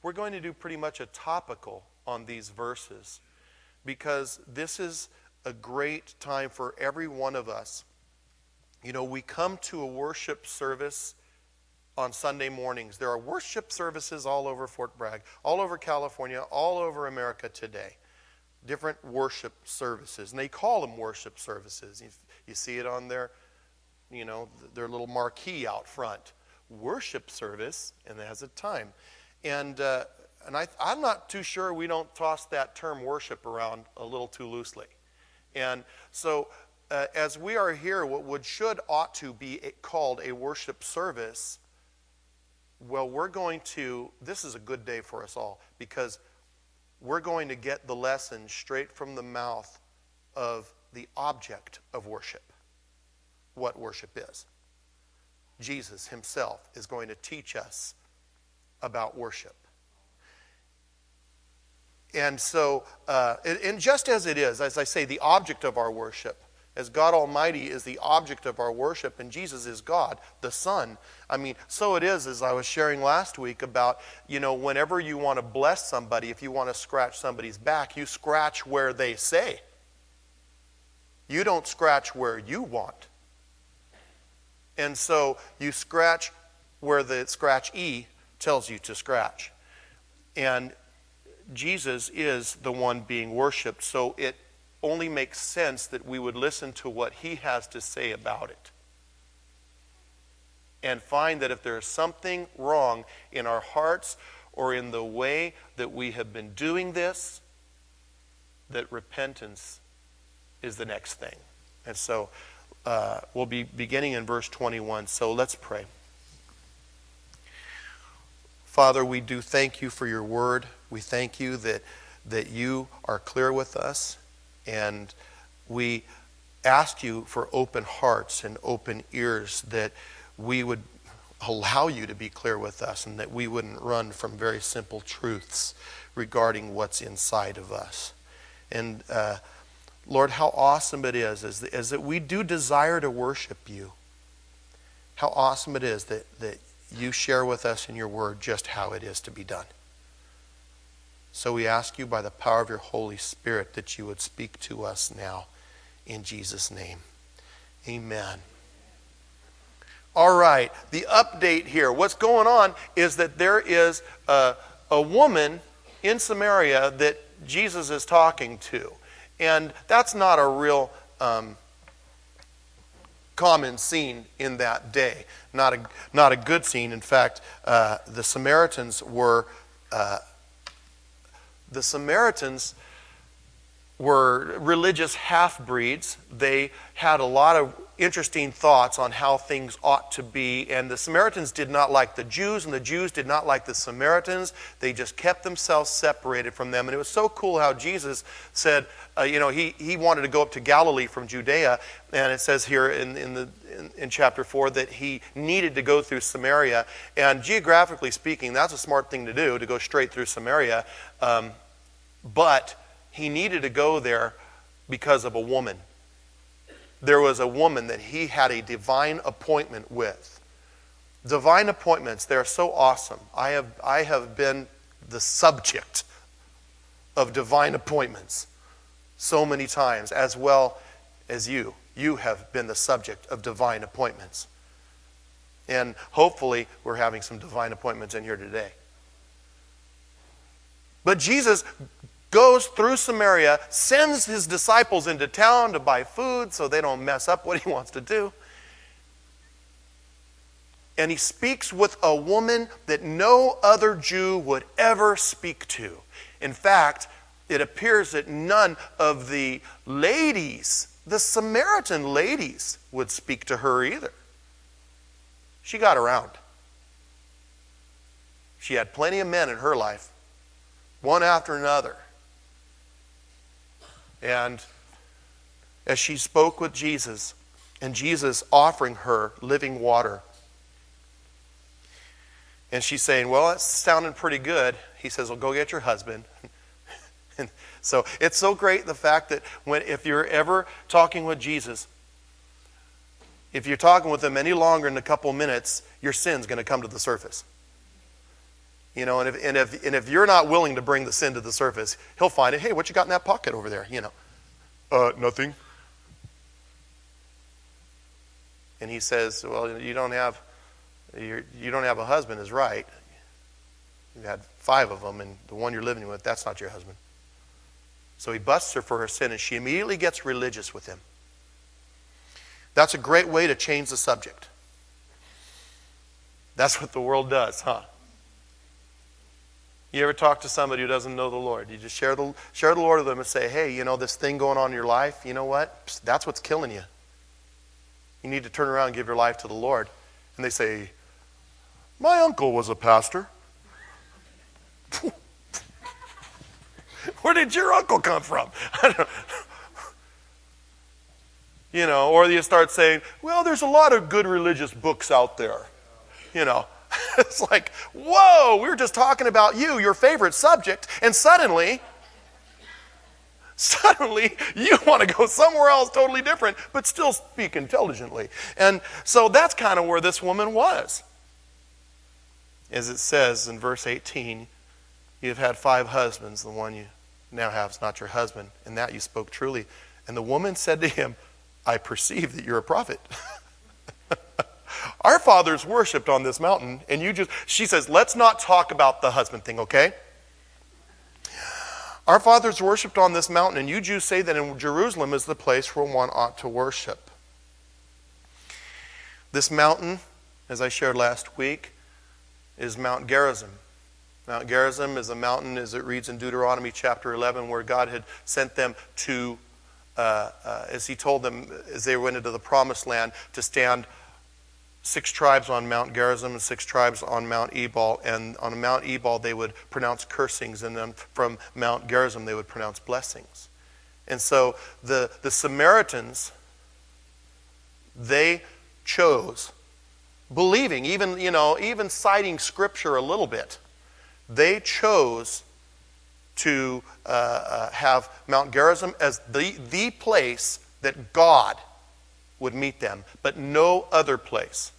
we're going to do pretty much a topical on these verses, because this is a great time for every one of us. You know, we come to a worship service on Sunday mornings. There are worship services all over Fort Bragg, all over California, all over America today. Different worship services. And they call them worship services. You see it on their, you know, their little marquee out front. Worship service, and it has a time. And I'm not too sure we don't toss that term worship around a little too loosely. And so as we are here, what ought to be called a worship service, well, this is a good day for us all, because we're going to get the lesson straight from the mouth of the object of worship, what worship is. Jesus himself is going to teach us about worship. And so, and just as it is, as I say, the object of our worship, as God Almighty is the object of our worship, and Jesus is God, the Son. I mean, so it is, as I was sharing last week about, you know, whenever you want to bless somebody, if you want to scratch somebody's back, you scratch where they say. You don't scratch where you want. And so you scratch where the scratch-e tells you to scratch. And Jesus is the one being worshipped, so it only makes sense that we would listen to what he has to say about it. And find that if there is something wrong in our hearts or in the way that we have been doing this, that repentance is the next thing. And so we'll be beginning in verse 21. So let's pray. Father, we do thank you for your word. We thank you that you are clear with us. And we ask you for open hearts and open ears, that we would allow you to be clear with us, and that we wouldn't run from very simple truths regarding what's inside of us. And Lord, how awesome it is that we do desire to worship you. How awesome it is that you share with us in your word just how it is to be done. So we ask you by the power of your Holy Spirit that you would speak to us now in Jesus' name. Amen. All right, the update here. What's going on is that there is a woman in Samaria that Jesus is talking to. And that's not a real common scene in that day. Not a good scene. In fact, the Samaritans were religious half-breeds. They had a lot of interesting thoughts on how things ought to be. And the Samaritans did not like the Jews, and the Jews did not like the Samaritans. They just kept themselves separated from them. And it was so cool how Jesus said, he wanted to go up to Galilee from Judea. And it says here in chapter 4 that he needed to go through Samaria. And geographically speaking, that's a smart thing to do, to go straight through Samaria. But he needed to go there because of a woman. There was a woman that he had a divine appointment with. Divine appointments, they're so awesome. I have been the subject of divine appointments so many times, as well as you. You have been the subject of divine appointments. And hopefully we're having some divine appointments in here today. But Jesus goes through Samaria, sends his disciples into town to buy food so they don't mess up what he wants to do. And he speaks with a woman that no other Jew would ever speak to. In fact, it appears that none of the ladies, the Samaritan ladies, would speak to her either. She got around. She had plenty of men in her life, one after another. And as she spoke with Jesus, and Jesus offering her living water, and she's saying, well, that's sounding pretty good. He says, well, go get your husband. And so it's so great, the fact that if you're ever talking with Jesus, if you're talking with him any longer than a couple minutes, your sin's going to come to the surface. You know, and if you're not willing to bring the sin to the surface, he'll find it. Hey, what you got in that pocket over there? You know, nothing. And he says, well, you don't have a husband is right. You've had 5 of them, and the one you're living with, that's not your husband. So he busts her for her sin, and she immediately gets religious with him. That's a great way to change the subject. That's what the world does, huh? You ever talk to somebody who doesn't know the Lord? You just share the Lord with them and say, hey, you know, this thing going on in your life, you know what? That's what's killing you. You need to turn around and give your life to the Lord. And they say, my uncle was a pastor. Where did your uncle come from? I don't know. You know, or you start saying, well, there's a lot of good religious books out there. You know, it's like, whoa, we were just talking about you, your favorite subject, and suddenly you want to go somewhere else totally different, but still speak intelligently. And so that's kind of where this woman was. As it says in verse 18, you've had 5 husbands, the one you now have is not your husband, and that you spoke truly. And the woman said to him, I perceive that you're a prophet. Our fathers worshipped on this mountain, and she says, let's not talk about the husband thing, okay? Our fathers worshipped on this mountain, and you Jews say that in Jerusalem is the place where one ought to worship. This mountain, as I shared last week, is Mount Gerizim. Mount Gerizim is a mountain, as it reads in Deuteronomy chapter 11, where God had sent them to, as he told them as they went into the promised land, to stand 6 tribes on Mount Gerizim and 6 tribes on Mount Ebal. And on Mount Ebal they would pronounce cursings, and then from Mount Gerizim they would pronounce blessings. And so the Samaritans, they chose, believing, even citing Scripture a little bit, they chose to have Mount Gerizim as the place that God would meet them, but no other place.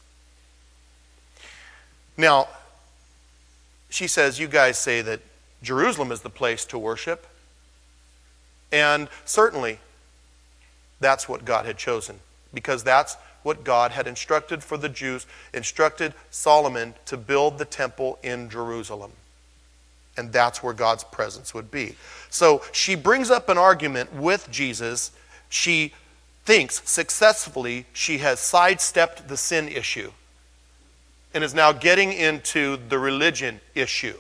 Now, she says, you guys say that Jerusalem is the place to worship, and certainly that's what God had chosen, because that's what God had instructed for the Jews, instructed Solomon to build the temple in Jerusalem. And that's where God's presence would be. So she brings up an argument with Jesus. She thinks successfully she has sidestepped the sin issue and is now getting into the religion issue.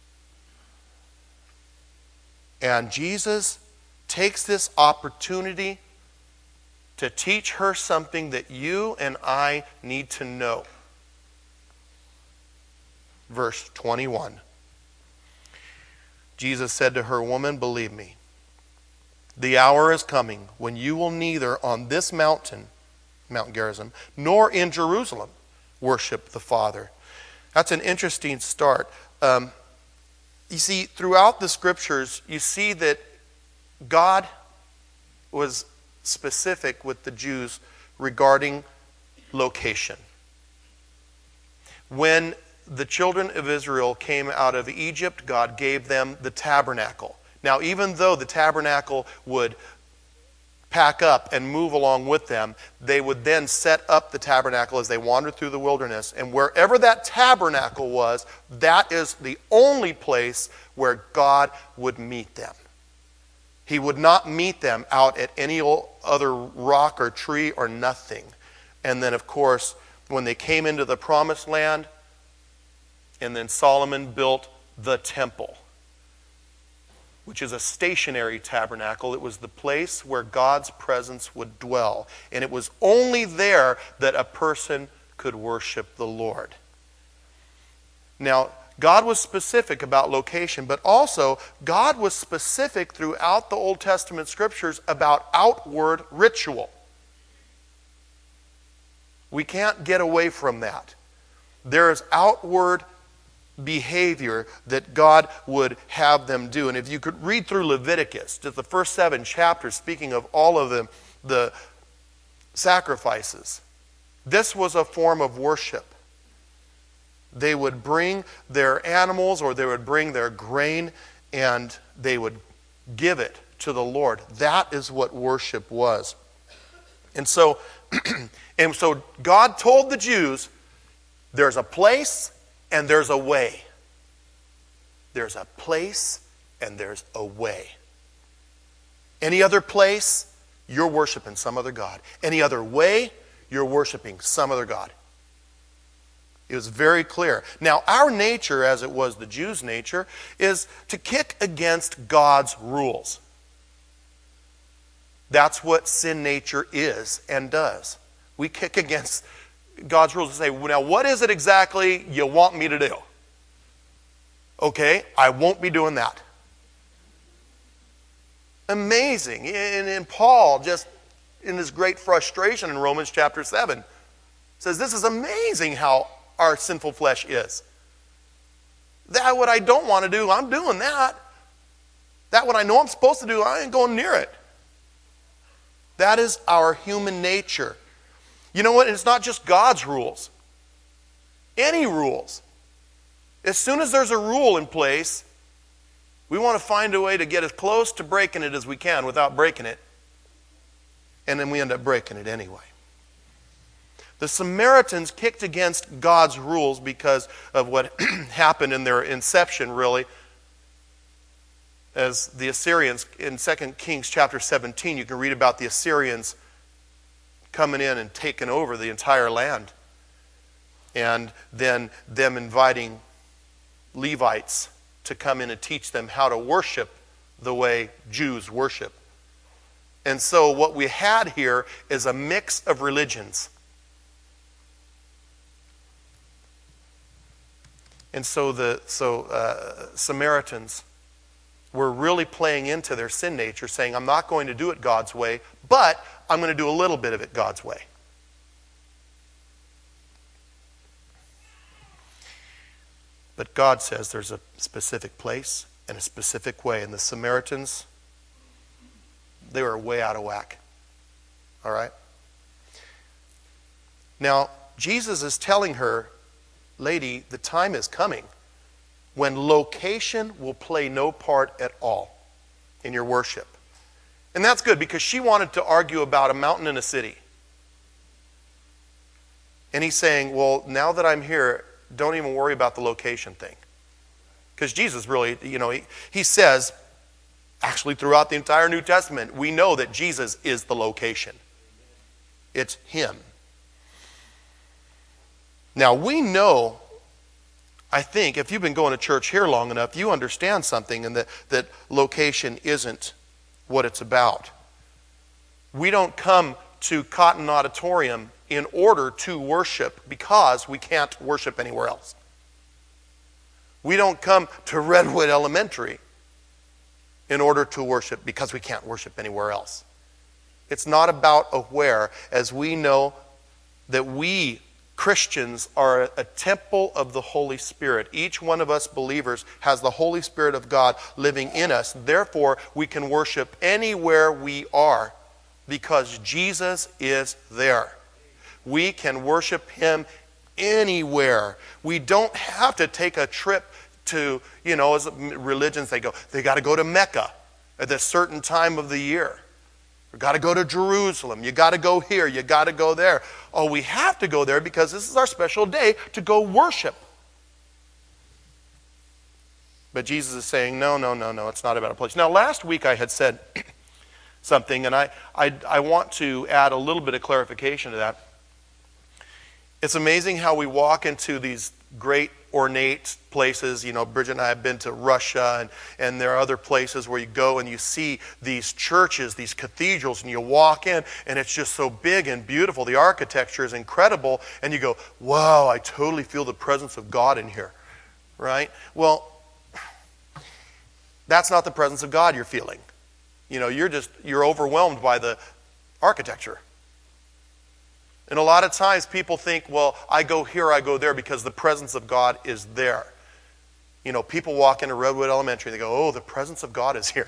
And Jesus takes this opportunity to teach her something that you and I need to know. Verse 21. Jesus said to her, woman, believe me, the hour is coming when you will neither on this mountain, Mount Gerizim, nor in Jerusalem worship the Father. That's an interesting start. You see, throughout the Scriptures, you see that God was specific with the Jews regarding location. When the children of Israel came out of Egypt, God gave them the tabernacle. Now, even though the tabernacle would pack up and move along with them, they would then set up the tabernacle as they wandered through the wilderness. And wherever that tabernacle was, that is the only place where God would meet them. He would not meet them out at any other rock or tree or nothing. And then, of course, when they came into the promised land, and then Solomon built the temple, which is a stationary tabernacle. It was the place where God's presence would dwell. And it was only there that a person could worship the Lord. Now, God was specific about location, but also God was specific throughout the Old Testament Scriptures about outward ritual. We can't get away from that. There is outward behavior that God would have them do. And if you could read through Leviticus, just the first 7 chapters, speaking of all of the sacrifices, this was a form of worship. They would bring their animals or they would bring their grain and they would give it to the Lord. That is what worship was. And so God told the Jews, there's a place and there's a way. There's a place and there's a way. Any other place, you're worshiping some other God. Any other way, you're worshiping some other God. It was very clear. Now, our nature, as it was the Jews' nature, is to kick against God's rules. That's what sin nature is and does. We kick against God's rules and say, now what is it exactly you want me to do? Okay, I won't be doing that. Amazing. And Paul, just in his great frustration in Romans chapter 7, says this is amazing how our sinful flesh is. That what I don't want to do, I'm doing that. That what I know I'm supposed to do, I ain't going near it. That is our human nature. You know what? It's not just God's rules. Any rules. As soon as there's a rule in place, we want to find a way to get as close to breaking it as we can without breaking it. And then we end up breaking it anyway. The Samaritans kicked against God's rules because of what happened in their inception, really. As the Assyrians, in 2 Kings chapter 17, you can read about the Assyrians coming in and taking over the entire land. And then them inviting Levites to come in and teach them how to worship the way Jews worship. And so what we had here is a mix of religions. And so the Samaritans were really playing into their sin nature, saying, I'm not going to do it God's way, but I'm going to do a little bit of it God's way. But God says there's a specific place and a specific way. And the Samaritans, they were way out of whack. All right? Now, Jesus is telling her, lady, the time is coming when location will play no part at all in your worship. And that's good because she wanted to argue about a mountain and a city. And he's saying, well, now that I'm here, don't even worry about the location thing. Because Jesus really, he says, actually throughout the entire New Testament, we know that Jesus is the location. It's him. Now, we know, I think, if you've been going to church here long enough, you understand something, and that location isn't what it's about. We don't come to Cotton Auditorium in order to worship because we can't worship anywhere else. We don't come to Redwood Elementary in order to worship because we can't worship anywhere else. It's not about a where, as we know that we Christians are a temple of the Holy Spirit. Each one of us believers has the Holy Spirit of God living in us. Therefore, we can worship anywhere we are because Jesus is there. We can worship him anywhere. We don't have to take a trip to, as religions, they got to go to Mecca at a certain time of the year. You got to go to Jerusalem. You got to go here. You got to go there. Oh, we have to go there because this is our special day to go worship. But Jesus is saying, no, it's not about a place. Now, last week I had said something, and I want to add a little bit of clarification to that. It's amazing how we walk into these great ornate places. Bridget and I have been to Russia, and there are other places where you go and you see these churches, these cathedrals, and you walk in, and it's just so big and beautiful. The architecture is incredible, and you go, wow, I totally feel the presence of God in here, right? Well, that's not the presence of God you're feeling. You're overwhelmed by the architecture. And a lot of times people think, well, I go here, I go there because the presence of God is there. People walk into Redwood Elementary, they go, oh, the presence of God is here,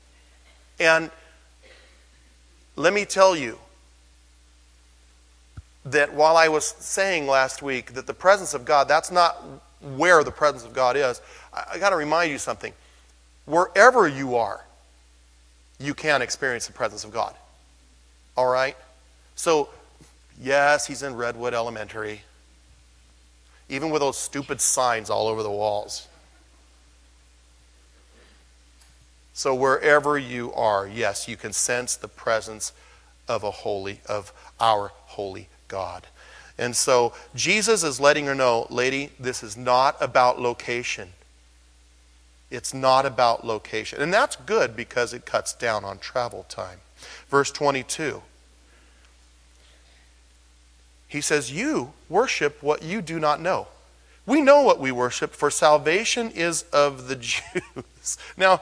And let me tell you, that while I was saying last week that the presence of God, that's not where the presence of God is, I got to remind you something. Wherever you are, you can experience the presence of God. All right? So, yes, he's in Redwood Elementary. Even with those stupid signs all over the walls. So wherever you are, yes, you can sense the presence of our holy God. And so Jesus is letting her know, lady, this is not about location. It's not about location. And that's good because it cuts down on travel time. Verse 22. He says, you worship what you do not know. We know what we worship, for salvation is of the Jews. Now,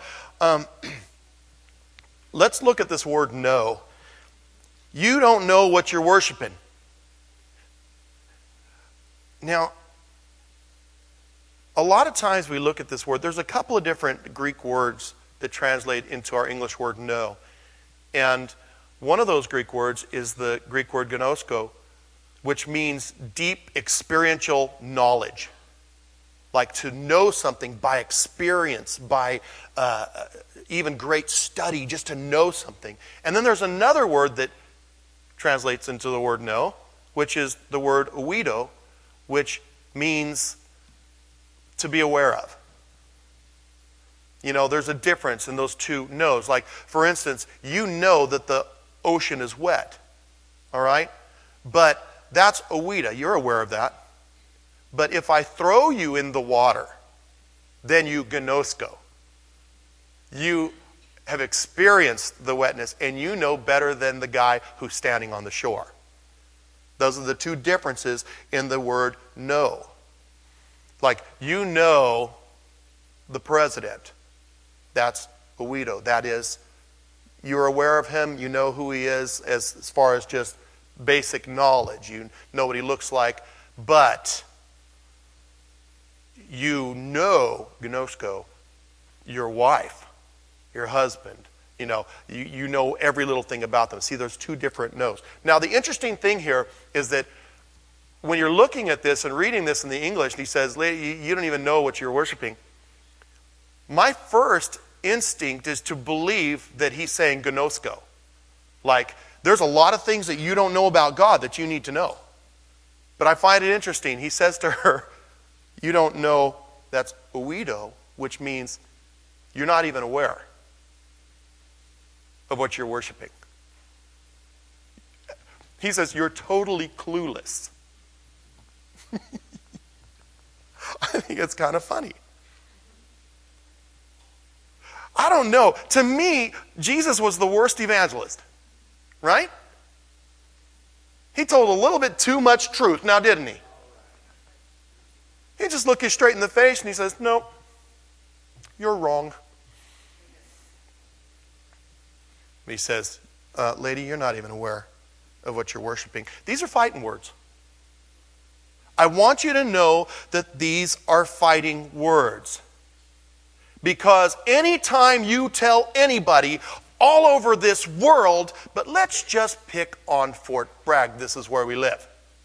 let's look at this word know. You don't know what you're worshiping. Now, a lot of times we look at this word. There's a couple of different Greek words that translate into our English word know. And one of those Greek words is the Greek word gnosko, which means deep experiential knowledge. Like to know something by experience, by even great study, just to know something. And then there's another word that translates into the word know, which is the word oido, which means to be aware of. You know, there's a difference in those two knows. Like, for instance, you know that the ocean is wet, all right? But that's oida. You're aware of that. But if I throw you in the water, then you gnosko. You have experienced the wetness, and you know better than the guy who's standing on the shore. Those are the two differences in the word know. Like, you know the president. That's oido. That is, you're aware of him. You know who he is as far as just basic knowledge. You know what he looks like. But you know, gnosko, your wife, your husband. You know every little thing about them. See, there's two different knows. Now, the interesting thing here is that when you're looking at this and reading this in the English, and he says, lady, you don't even know what you're worshiping. My first instinct is to believe that he's saying gnosko. Like, there's a lot of things that you don't know about God that you need to know. But I find it interesting. He says to her, you don't know, that's oido, which means you're not even aware of what you're worshiping. He says, you're totally clueless. I think it's kind of funny. I don't know. To me, Jesus was the worst evangelist. Right? He told a little bit too much truth, now didn't he? He just looked you straight in the face and he says, no, you're wrong. He says, lady, you're not even aware of what you're worshiping. These are fighting words. I want you to know that these are fighting words. Because anytime you tell anybody all over this world, but let's just pick on Fort Bragg, this is where we live.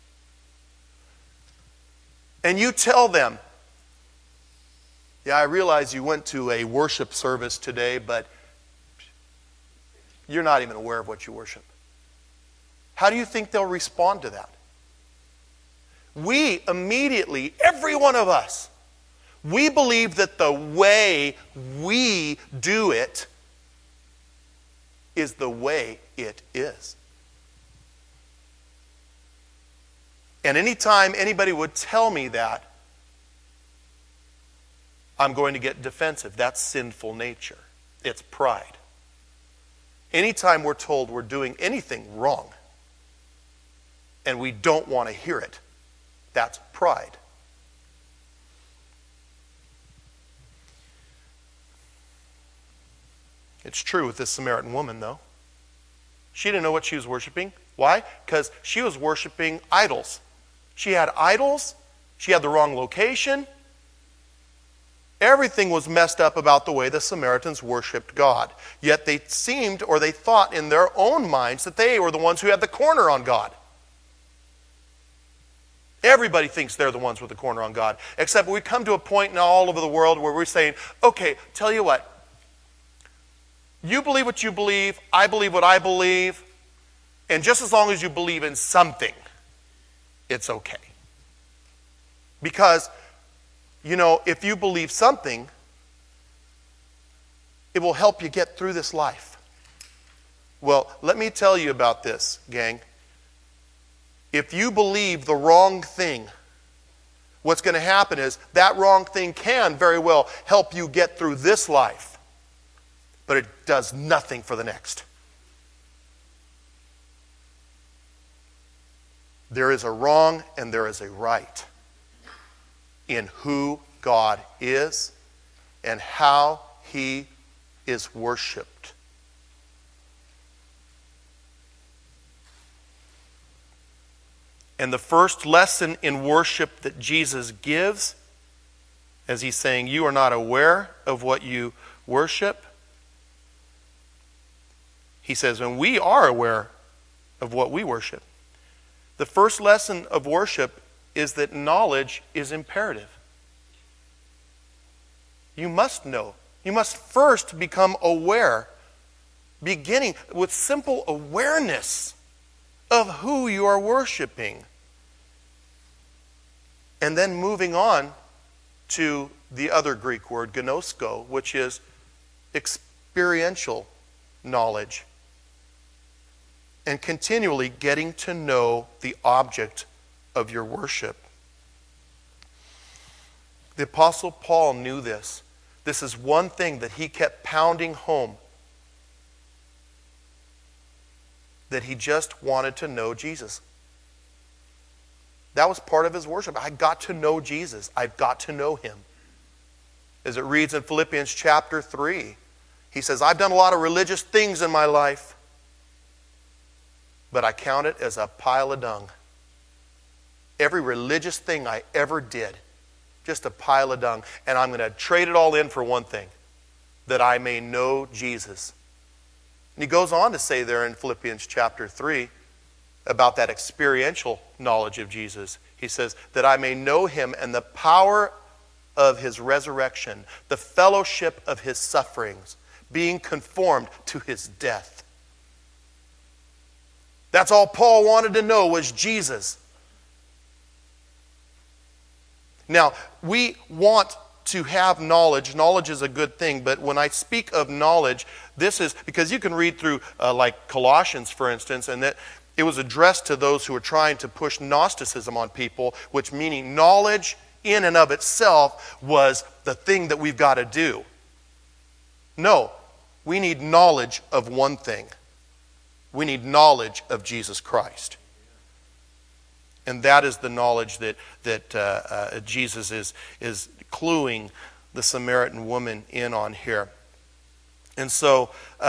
And you tell them, yeah, I realize you went to a worship service today, but you're not even aware of what you worship. How do you think they'll respond to that? We immediately, every one of us, we believe that the way we do it is the way it is. And anytime anybody would tell me that, I'm going to get defensive. That's sinful nature. It's pride. Anytime we're told we're doing anything wrong and we don't want to hear it, that's pride. It's true with this Samaritan woman, though. She didn't know what she was worshiping. Why? Because she was worshiping idols. She had idols. She had the wrong location. Everything was messed up about the way the Samaritans worshiped God. Yet they seemed, or they thought in their own minds, that they were the ones who had the corner on God. Everybody thinks they're the ones with the corner on God. Except we come to a point now all over the world where we're saying, okay, tell you what. You believe what you believe. I believe what I believe. And just as long as you believe in something, it's okay. Because, if you believe something, it will help you get through this life. Well, let me tell you about this, gang. If you believe the wrong thing, what's going to happen is that wrong thing can very well help you get through this life, but it does nothing for the next. There is a wrong and there is a right in who God is and how He is worshiped. And the first lesson in worship that Jesus gives, as He's saying, you are not aware of what you worship. He says, and we are aware of what we worship. The first lesson of worship is that knowledge is imperative. You must know. You must first become aware, beginning with simple awareness of who you are worshiping. And then moving on to the other Greek word, gnosko, which is experiential knowledge. And continually getting to know the object of your worship. The Apostle Paul knew this. This is one thing that he kept pounding home. That he just wanted to know Jesus. That was part of his worship. I got to know Jesus. I've got to know Him. As it reads in Philippians chapter 3, he says, I've done a lot of religious things in my life, but I count it as a pile of dung. Every religious thing I ever did, just a pile of dung. And I'm going to trade it all in for one thing, that I may know Jesus. And he goes on to say there in Philippians chapter 3, about that experiential knowledge of Jesus. He says, that I may know Him and the power of His resurrection, the fellowship of His sufferings, being conformed to His death. That's all Paul wanted to know was Jesus. Now, we want to have knowledge. Knowledge is a good thing, but when I speak of knowledge, this is, because you can read through like Colossians, for instance, and that it was addressed to those who were trying to push Gnosticism on people, which meaning knowledge in and of itself was the thing that we've got to do. No, we need knowledge of one thing. We need knowledge of Jesus Christ. And that is the knowledge that Jesus is cluing the Samaritan woman in on here. And so,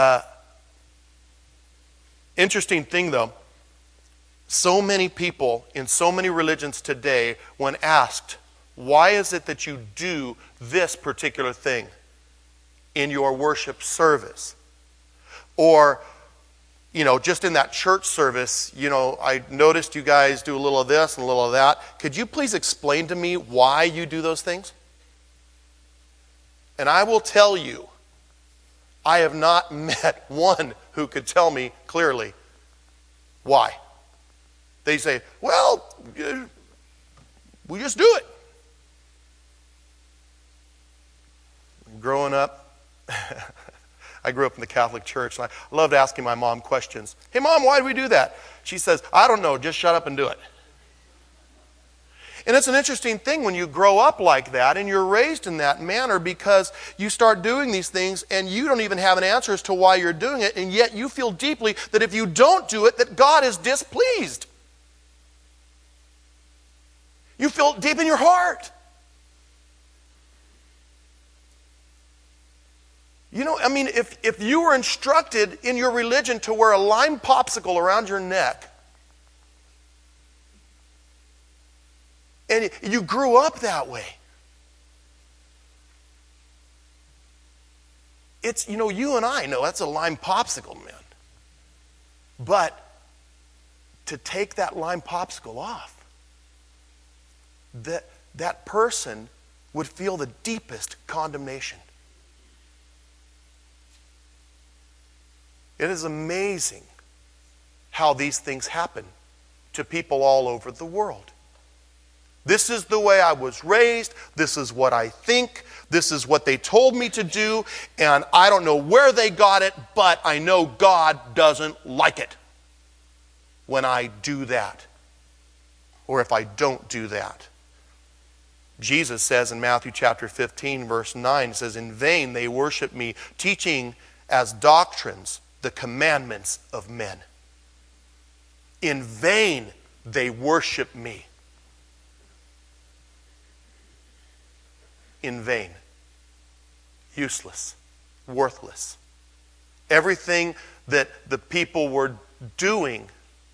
interesting thing though, so many people in so many religions today, when asked, why is it that you do this particular thing in your worship service? Or, just in that church service, I noticed you guys do a little of this and a little of that. Could you please explain to me why you do those things? And I will tell you, I have not met one who could tell me clearly why. They say, well, we just do it. Growing up, I grew up in the Catholic Church, and I loved asking my mom questions. Hey, Mom, why do we do that? She says, I don't know, just shut up and do it. And it's an interesting thing when you grow up like that and you're raised in that manner, because you start doing these things and you don't even have an answer as to why you're doing it, and yet you feel deeply that if you don't do it, that God is displeased. You feel it deep in your heart. If you were instructed in your religion to wear a lime popsicle around your neck, and you grew up that way, it's, you and I know that's a lime popsicle, man. But to take that lime popsicle off that person would feel the deepest condemnation. It is amazing how these things happen to people all over the world. This is the way I was raised. This is what I think. This is what they told me to do. And I don't know where they got it, but I know God doesn't like it when I do that, or if I don't do that. Jesus says in Matthew chapter 15, verse 9, it says, "In vain they worship me, teaching as doctrines the commandments of men." In vain they worship me. In vain. Useless. Worthless. Everything that the people were doing,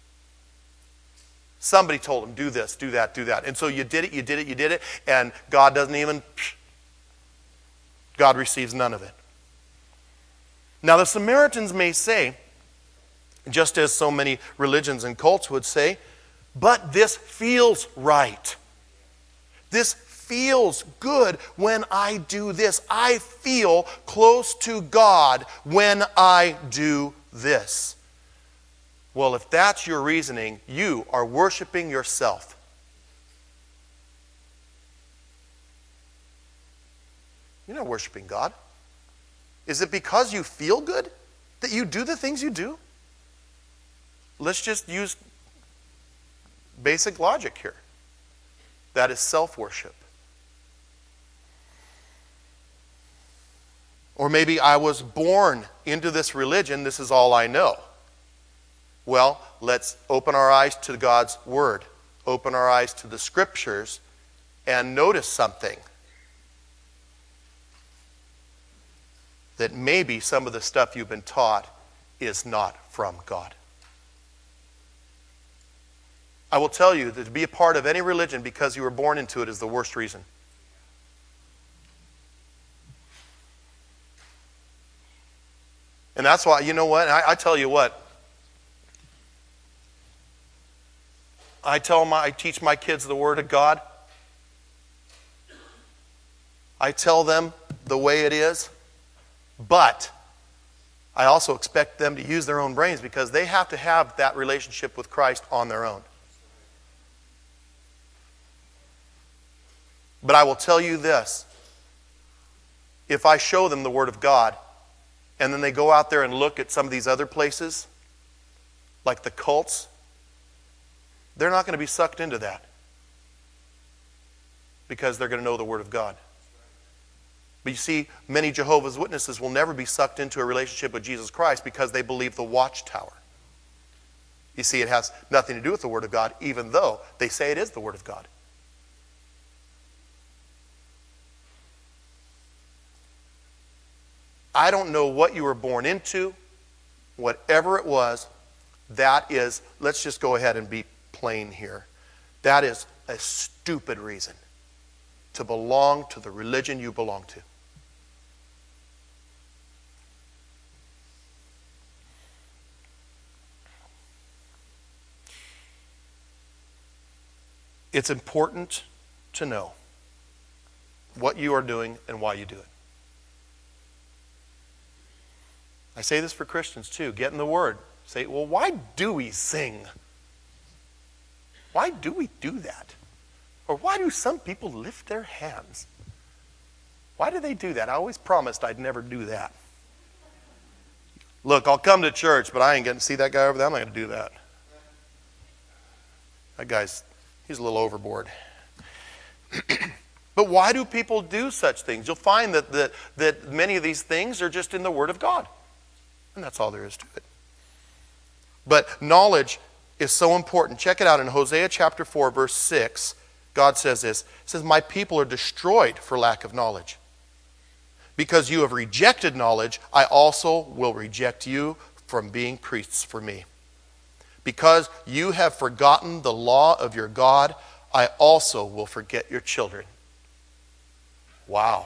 somebody told them, do this, do that, do that. And so you did it, and God doesn't even, God receives none of it. Now the Samaritans may say, just as so many religions and cults would say, but this feels right. This feels good when I do this. I feel close to God when I do this. Well, if that's your reasoning, you are worshiping yourself. You're not worshiping God. Is it because you feel good that you do the things you do? Let's just use basic logic here. That is self-worship. Or maybe I was born into this religion, this is all I know. Well, let's open our eyes to God's Word. Open our eyes to the Scriptures and notice something. That maybe some of the stuff you've been taught is not from God. I will tell you that to be a part of any religion because you were born into it is the worst reason. And that's why, you know what? I tell you what. I teach my kids the Word of God. I tell them the way it is. But I also expect them to use their own brains because they have to have that relationship with Christ on their own. But I will tell you this. If I show them the Word of God, and then they go out there and look at some of these other places, like the cults, they're not going to be sucked into that. Because they're going to know the Word of God. But you see, many Jehovah's Witnesses will never be sucked into a relationship with Jesus Christ because they believe the Watchtower. You see, it has nothing to do with the Word of God, even though they say it is the Word of God. I don't know what you were born into, whatever it was, that is, let's just go ahead and be plain here. That is a stupid reason to belong to the religion you belong to. It's important to know what you are doing and why you do it. I say this for Christians too. Get in the Word. Say, well, why do we sing? Why do we do that? Or why do some people lift their hands? Why do they do that? I always promised I'd never do that. Look, I'll come to church, but I ain't going to see that guy over there. I'm not going to do that. That guy's, he's a little overboard. But why do people do such things? You'll find that many of these things are just in the Word of God. And that's all there is to it. But knowledge is so important. Check it out in Hosea chapter 4, verse 6. God says this. It says, "My people are destroyed for lack of knowledge. Because you have rejected knowledge, I also will reject you from being priests for me. Because you have forgotten the law of your God, I also will forget your children." Wow.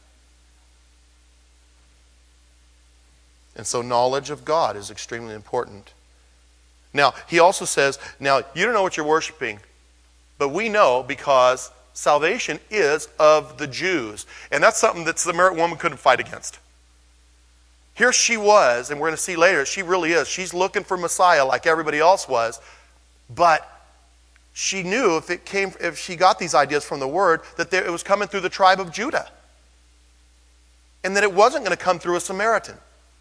And so knowledge of God is extremely important. Now, he also says, now, you don't know what you're worshiping, but we know because salvation is of the Jews. And that's something that the Samaritan woman couldn't fight against. Here she was, and we're going to see later, she really is. She's looking for Messiah like everybody else was. But she knew if she got these ideas from the Word, that it was coming through the tribe of Judah. And that it wasn't going to come through a Samaritan.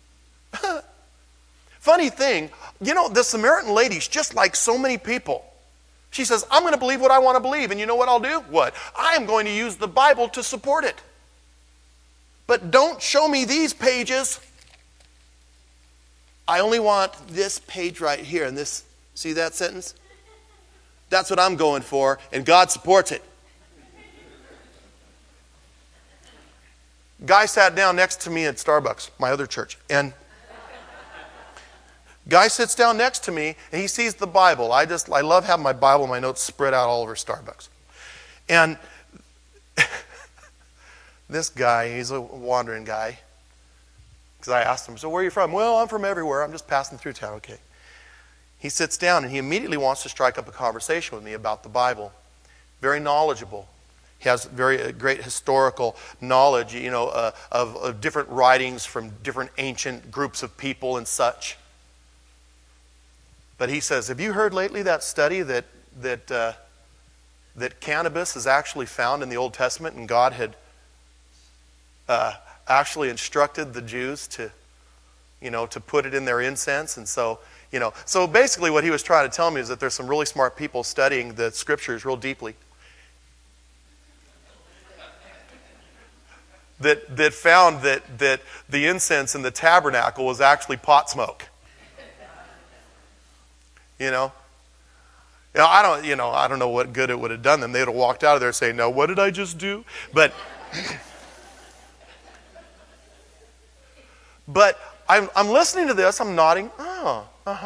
Funny thing, the Samaritan lady's just like so many people. She says, I'm going to believe what I want to believe. And you know what I'll do? What? I am going to use the Bible to support it. But don't show me these pages. I only want this page right here. And this, see that sentence? That's what I'm going for. And God supports it. Guy sat down next to me at Starbucks, my other church. And guy sits down next to me, and he sees the Bible. I love having my Bible and my notes spread out all over Starbucks. And this guy, he's a wandering guy. Because I asked him, so where are you from? Well, I'm from everywhere. I'm just passing through town. Okay. He sits down, and he immediately wants to strike up a conversation with me about the Bible. Very knowledgeable. He has very great historical knowledge, of different writings from different ancient groups of people and such. But he says, have you heard lately that study that cannabis is actually found in the Old Testament, and God had actually instructed the Jews to put it in their incense? And so, so basically what he was trying to tell me is that there's some really smart people studying the Scriptures real deeply that found that the incense in the tabernacle was actually pot smoke. I don't know what good it would have done them. They would have walked out of there saying, "No, what did I just do?" But I'm listening to this. I'm nodding. Oh,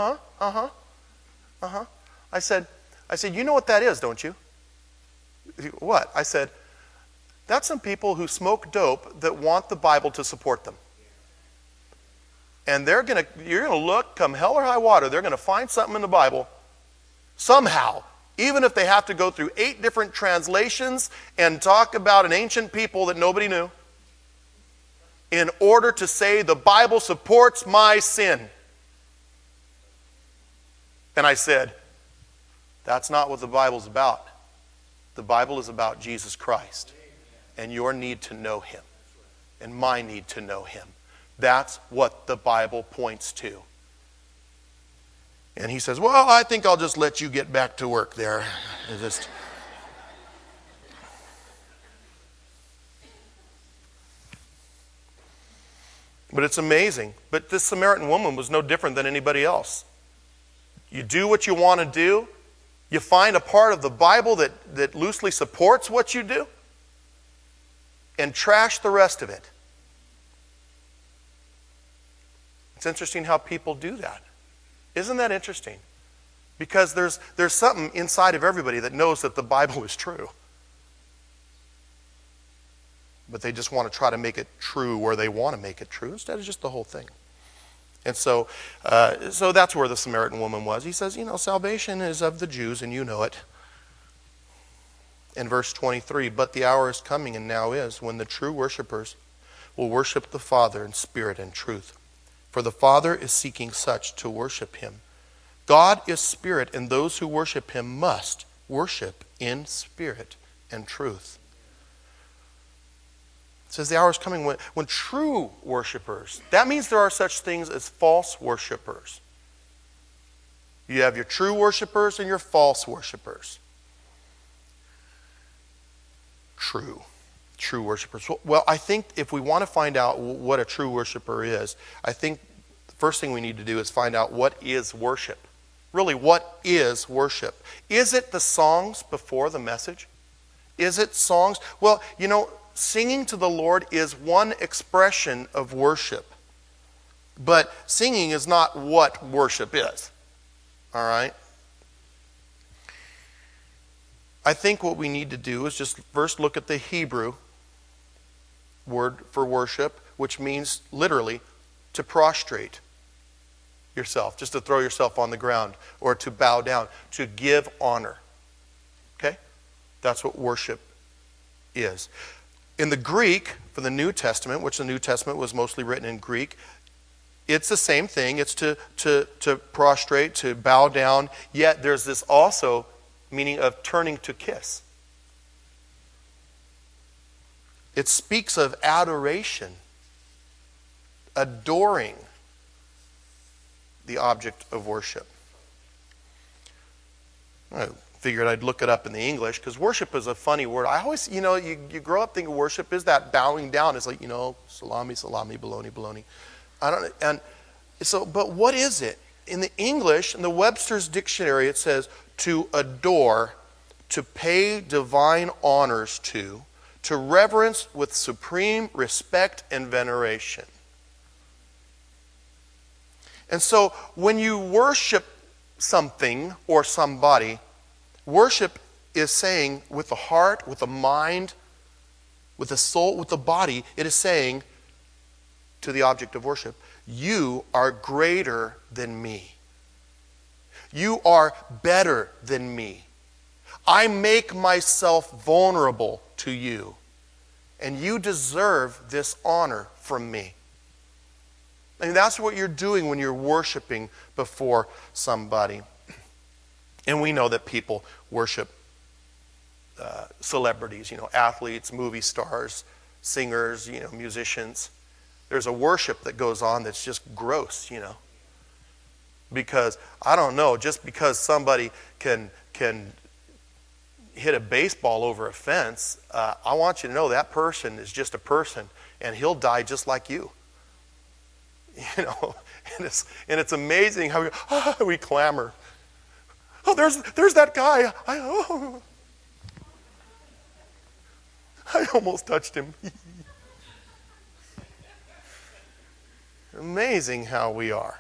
I said, you know what that is, don't you? What? I said, that's some people who smoke dope that want the Bible to support them. And you're going to look, come hell or high water, they're going to find something in the Bible, somehow, even if they have to go through 8 different translations and talk about an ancient people that nobody knew, in order to say the Bible supports my sin. And I said, that's not what the Bible's about. The Bible is about Jesus Christ and your need to know Him and my need to know Him. That's what the Bible points to. And he says, well, I think I'll just let you get back to work there. But it's amazing. But this Samaritan woman was no different than anybody else. You do what you want to do. You find a part of the Bible that loosely supports what you do, and trash the rest of it. It's interesting how people do that. Isn't that interesting? Because there's something inside of everybody that knows that the Bible is true. But they just want to try to make it true where they want to make it true instead of just the whole thing. And so that's where the Samaritan woman was. He says, salvation is of the Jews, and you know it. In verse 23, but the hour is coming, and now is, when the true worshipers will worship the Father in spirit and truth. For the Father is seeking such to worship Him. God is spirit, and those who worship Him must worship in spirit and truth. It says the hour is coming when true worshipers, that means there are such things as false worshipers. You have your true worshipers and your false worshipers. True worshipers. Well, I think if we want to find out what a true worshiper is, I think the first thing we need to do is find out what is worship. Really, what is worship? Is it the songs before the message? Is it songs? Well, singing to the Lord is one expression of worship. But singing is not what worship is. All right? I think what we need to do is just first look at the Hebrew word for worship, which means literally to prostrate yourself, just to throw yourself on the ground, or to bow down, to give honor. Okay? That's what worship is. In the Greek, for the New Testament, which the New Testament was mostly written in Greek, it's the same thing. It's to prostrate, to bow down, yet there's this also meaning of turning to kiss. It speaks of adoration, adoring the object of worship. I figured I'd look it up in the English because worship is a funny word. I always, you grow up thinking worship is that bowing down. It's like, salami, salami, bologna, bologna. But what is it? In the English, in the Webster's Dictionary, it says to adore, to pay divine honors to reverence with supreme respect and veneration. And so when you worship something or somebody, worship is saying with the heart, with the mind, with the soul, with the body, it is saying to the object of worship, you are greater than me. You are better than me. I make myself vulnerable to you, and you deserve this honor from me. And that's what you're doing when you're worshiping before somebody. And we know that people worship celebrities, athletes, movie stars, singers, musicians. There's a worship that goes on that's just gross, Because, I don't know, just because somebody can hit a baseball over a fence, I want you to know that person is just a person, and he'll die just like you. And it's amazing how we clamor. Oh, there's that guy. I almost touched him. Amazing how we are.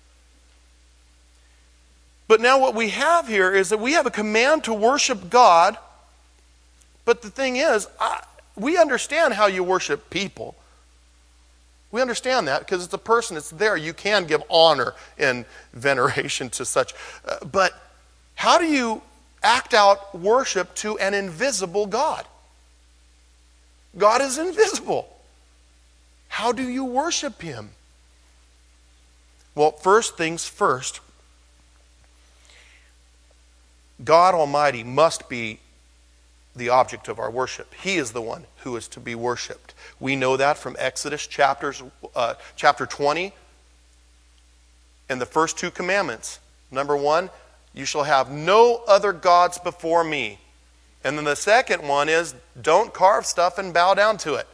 But now what we have here is that we have a command to worship God. But the thing is, we understand how you worship people. We understand that because it's a person, it's there. You can give honor and veneration to such. But how do you act out worship to an invisible God? God is invisible. How do you worship him? Well, first things first, God Almighty must be the object of our worship. He is the one who is to be worshiped. We know that from Exodus chapter 20 and the first two commandments. Number 1, you shall have no other gods before me. And then the second one is, don't carve stuff and bow down to it.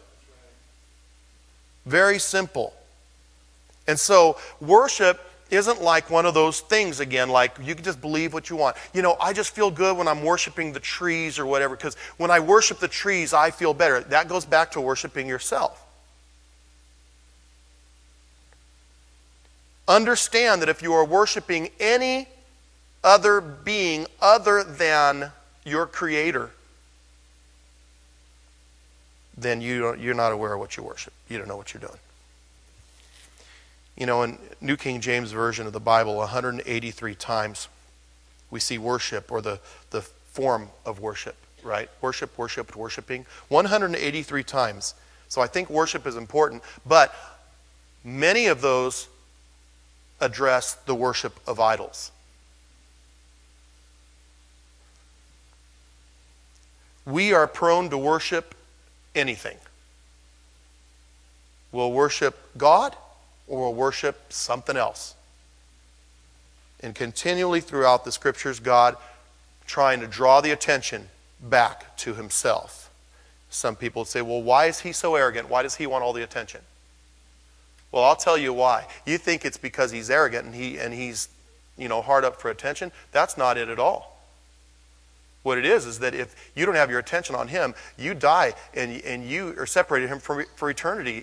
Very simple. And so worship isn't like one of those things again, like you can just believe what you want. I just feel good when I'm worshiping the trees or whatever, because when I worship the trees, I feel better. That goes back to worshiping yourself. Understand that if you are worshiping any other being other than your Creator, then you're not aware of what you worship. You don't know what you're doing. In New King James Version of the Bible, 183 times we see worship, or the form of worship, right? Worship, worshiped, worshiping. 183 times. So I think worship is important, but many of those address the worship of idols. We are prone to worship anything. We'll worship God, or we'll worship something else. And continually throughout the Scriptures, God trying to draw the attention back to himself. Some people say, well, why is he so arrogant? Why does he want all the attention? Well, I'll tell you why. You think it's because he's arrogant and he's hard up for attention? That's not it at all. What it is that if you don't have your attention on him, you die and you are separated him for eternity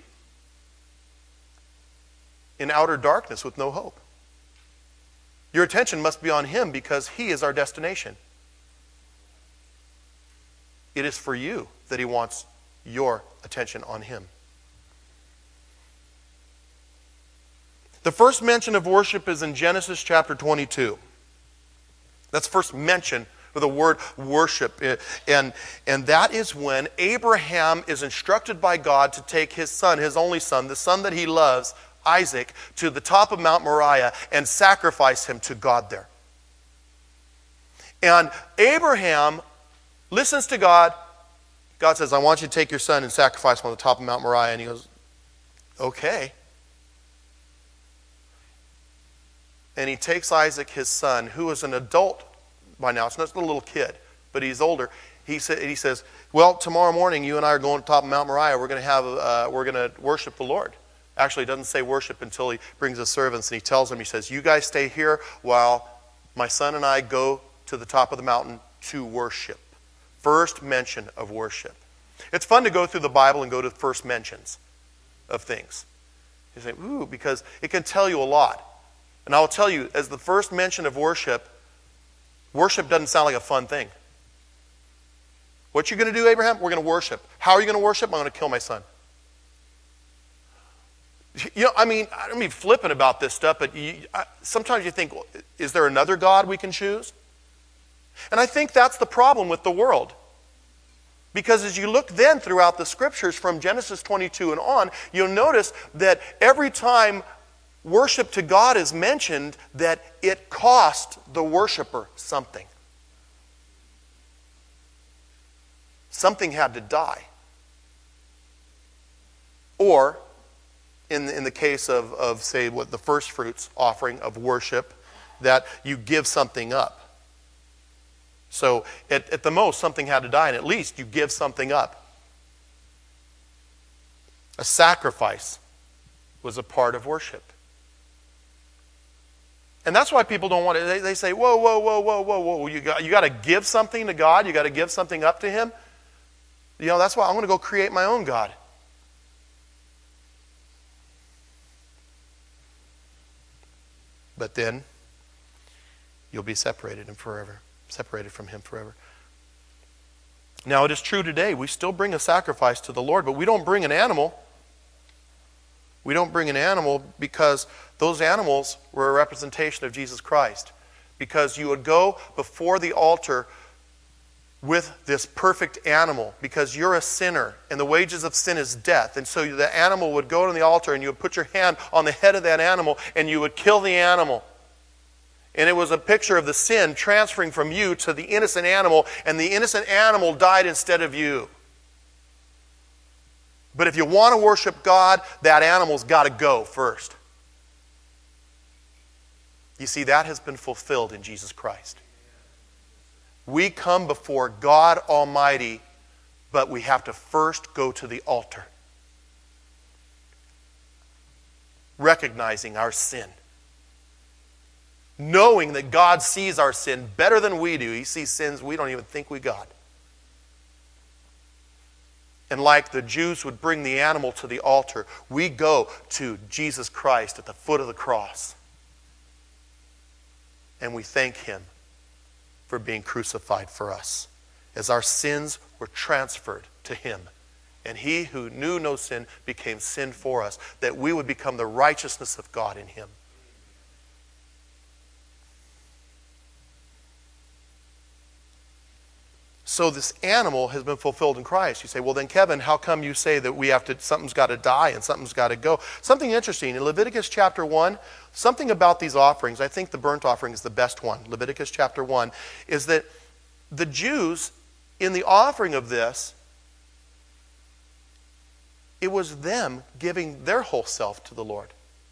in outer darkness with no hope. Your attention must be on him because he is our destination. It is for you that he wants your attention on him. The first mention of worship is in Genesis chapter 22. That's the first mention with the word worship. And that is when Abraham is instructed by God to take his son, his only son, the son that he loves, Isaac, to the top of Mount Moriah and sacrifice him to God there. And Abraham listens to God. God says, I want you to take your son and sacrifice him on the top of Mount Moriah. And he goes, okay. And he takes Isaac, his son, who is an adult by now. It's not a little kid, but he's older. He says, well, tomorrow morning you and I are going to the top of Mount Moriah. We're going to worship the Lord. Actually, it doesn't say worship until he brings his servants, and he tells them, he says, you guys stay here while my son and I go to the top of the mountain to worship. First mention of worship. It's fun to go through the Bible and go to first mentions of things. You say, ooh, because it can tell you a lot. And I'll tell you, as the first mention of worship, worship doesn't sound like a fun thing. What you going to do, Abraham? We're going to worship. How are you going to worship? I'm going to kill my son. You know, I mean, I don't mean flippant about this stuff, but sometimes you think, well, is there another God we can choose? And I think that's the problem with the world. Because as you look then throughout the scriptures from Genesis 22 and on, you'll notice that every time worship to God is mentioned, that it cost the worshiper something. Something had to die. Or, in the case of say, what the first fruits offering of worship, that you give something up. So, at the most, something had to die, and at least you give something up. A sacrifice was a part of worship. And that's why people don't want it. They say, whoa, whoa, whoa, whoa, whoa, whoa. You got to give something to God. You got to give something up to Him. You know, that's why I'm going to go create my own God. But then, you'll be separated from Him forever. Now, it is true today. We still bring a sacrifice to the Lord, but we don't bring an animal. We don't bring an animal because those animals were a representation of Jesus Christ. Because you would go before the altar with this perfect animal because you're a sinner and the wages of sin is death. And so the animal would go to the altar and you would put your hand on the head of that animal and you would kill the animal. And it was a picture of the sin transferring from you to the innocent animal, and the innocent animal died instead of you. But if you want to worship God, that animal's got to go first. You see, that has been fulfilled in Jesus Christ. We come before God Almighty, but we have to first go to the altar, recognizing our sin. Knowing that God sees our sin better than we do. He sees sins we don't even think we got. And like the Jews would bring the animal to the altar, we go to Jesus Christ at the foot of the cross. And we thank Him for being crucified for us, as our sins were transferred to Him. And He who knew no sin became sin for us, that we would become the righteousness of God in Him. So this animal has been fulfilled in Christ. You say, well then Kevin, how come you say that something's got to die and something's got to go? Something interesting, in Leviticus chapter 1, something about these offerings, I think the burnt offering is the best one, Leviticus chapter 1, is that the Jews, in the offering of this, it was them giving their whole self to the Lord.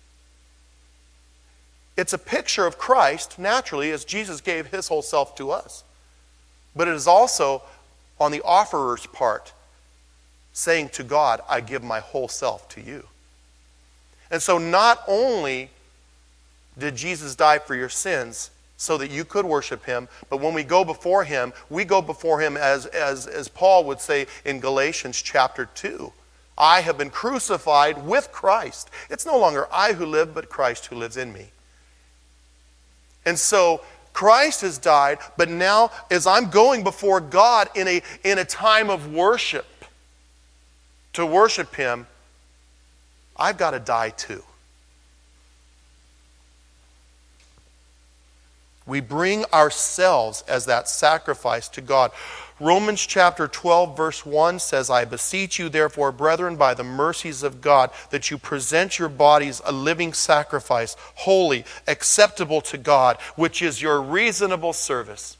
It's a picture of Christ, naturally, as Jesus gave His whole self to us. But it is also on the offerer's part, saying to God, I give my whole self to you. And so not only did Jesus die for your sins so that you could worship Him, but when we go before Him, we go before Him as Paul would say in Galatians chapter 2. I have been crucified with Christ. It's no longer I who live, but Christ who lives in me. And so Christ has died, but now as I'm going before God in a time of worship, to worship Him, I've got to die too. We bring ourselves as that sacrifice to God. Romans chapter 12, verse 1 says, I beseech you, therefore, brethren, by the mercies of God, that you present your bodies a living sacrifice, holy, acceptable to God, which is your reasonable service.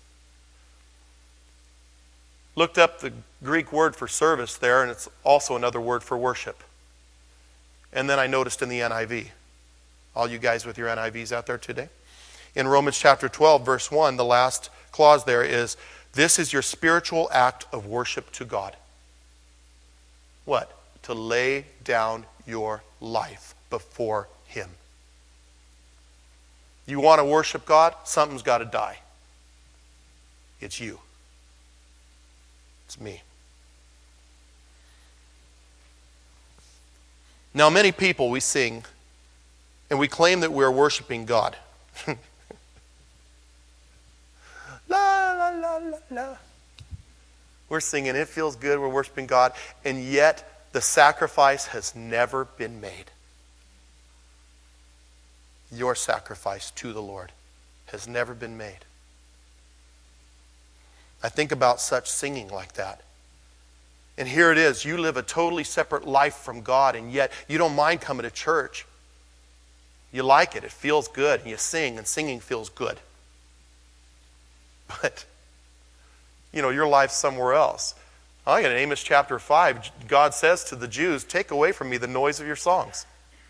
Looked up the Greek word for service there, and it's also another word for worship. And then I noticed in the NIV, all you guys with your NIVs out there today, in Romans chapter 12, verse 1, the last clause there is, this is your spiritual act of worship to God. What? To lay down your life before Him. You want to worship God? Something's got to die. It's you. It's me. Now, many people, we sing, and we claim that we're worshiping God. La, la, la, la, la. We're singing, it feels good, we're worshiping God, and yet the sacrifice has never been made. Your sacrifice to the Lord has never been made. I think about such singing like that. And here it is, you live a totally separate life from God, and yet you don't mind coming to church. You like it, it feels good, and you sing, and singing feels good. But, your life's somewhere else. I get in Amos chapter 5, God says to the Jews, take away from me the noise of your songs.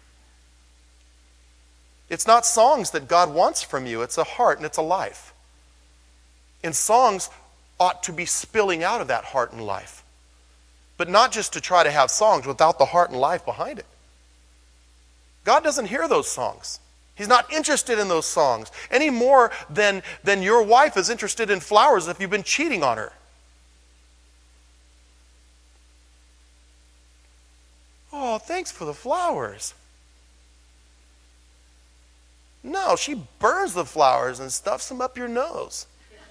It's not songs that God wants from you, it's a heart and it's a life. And songs ought to be spilling out of that heart and life. But not just to try to have songs without the heart and life behind it. God doesn't hear those songs. He's not interested in those songs any more than your wife is interested in flowers if you've been cheating on her. Oh, thanks for the flowers. No, she burns the flowers and stuffs them up your nose.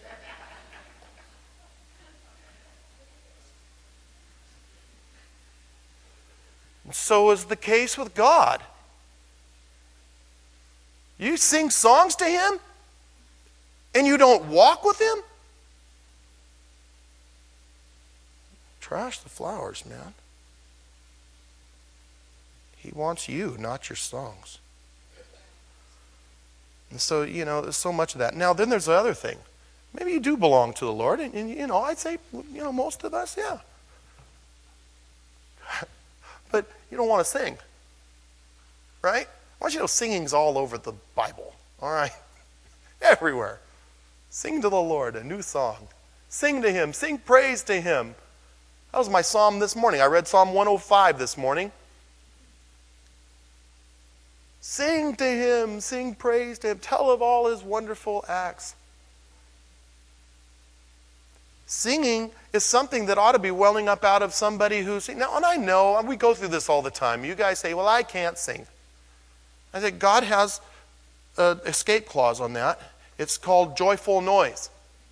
And so is the case with God. You sing songs to Him and you don't walk with Him? Trash the flowers, man. He wants you, not your songs. And so, there's so much of that. Now, then there's the other thing. Maybe you do belong to the Lord, and I'd say, most of us, yeah. But you don't want to sing, right? I want you to know singing's all over the Bible, all right? Everywhere. Sing to the Lord a new song. Sing to Him. Sing praise to Him. That was my psalm this morning. I read Psalm 105 this morning. Sing to Him. Sing praise to Him. Tell of all His wonderful acts. Singing is something that ought to be welling up out of somebody who's... Now, and I know, we go through this all the time. You guys say, well, I can't sing. I think God has an escape clause on that. It's called joyful noise.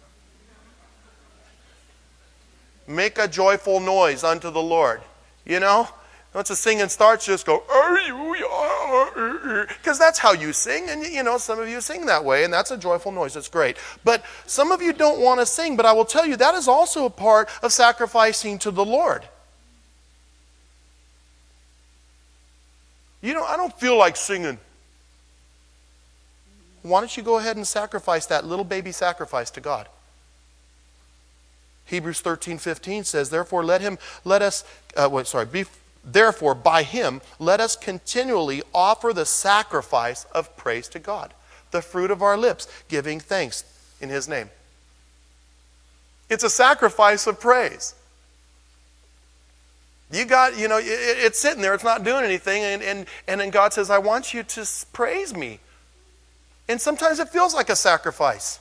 Make a joyful noise unto the Lord. Once the singing starts, just go, because that's how you sing. And, some of you sing that way, and that's a joyful noise. It's great. But some of you don't want to sing, but I will tell you, that is also a part of sacrificing to the Lord. I don't feel like singing. Why don't you go ahead and sacrifice that little baby sacrifice to God? Hebrews 13:15 says, Therefore by Him let us continually offer the sacrifice of praise to God, the fruit of our lips, giving thanks in His name. It's a sacrifice of praise. It's sitting there, it's not doing anything, and then God says, I want you to praise me. And sometimes it feels like a sacrifice.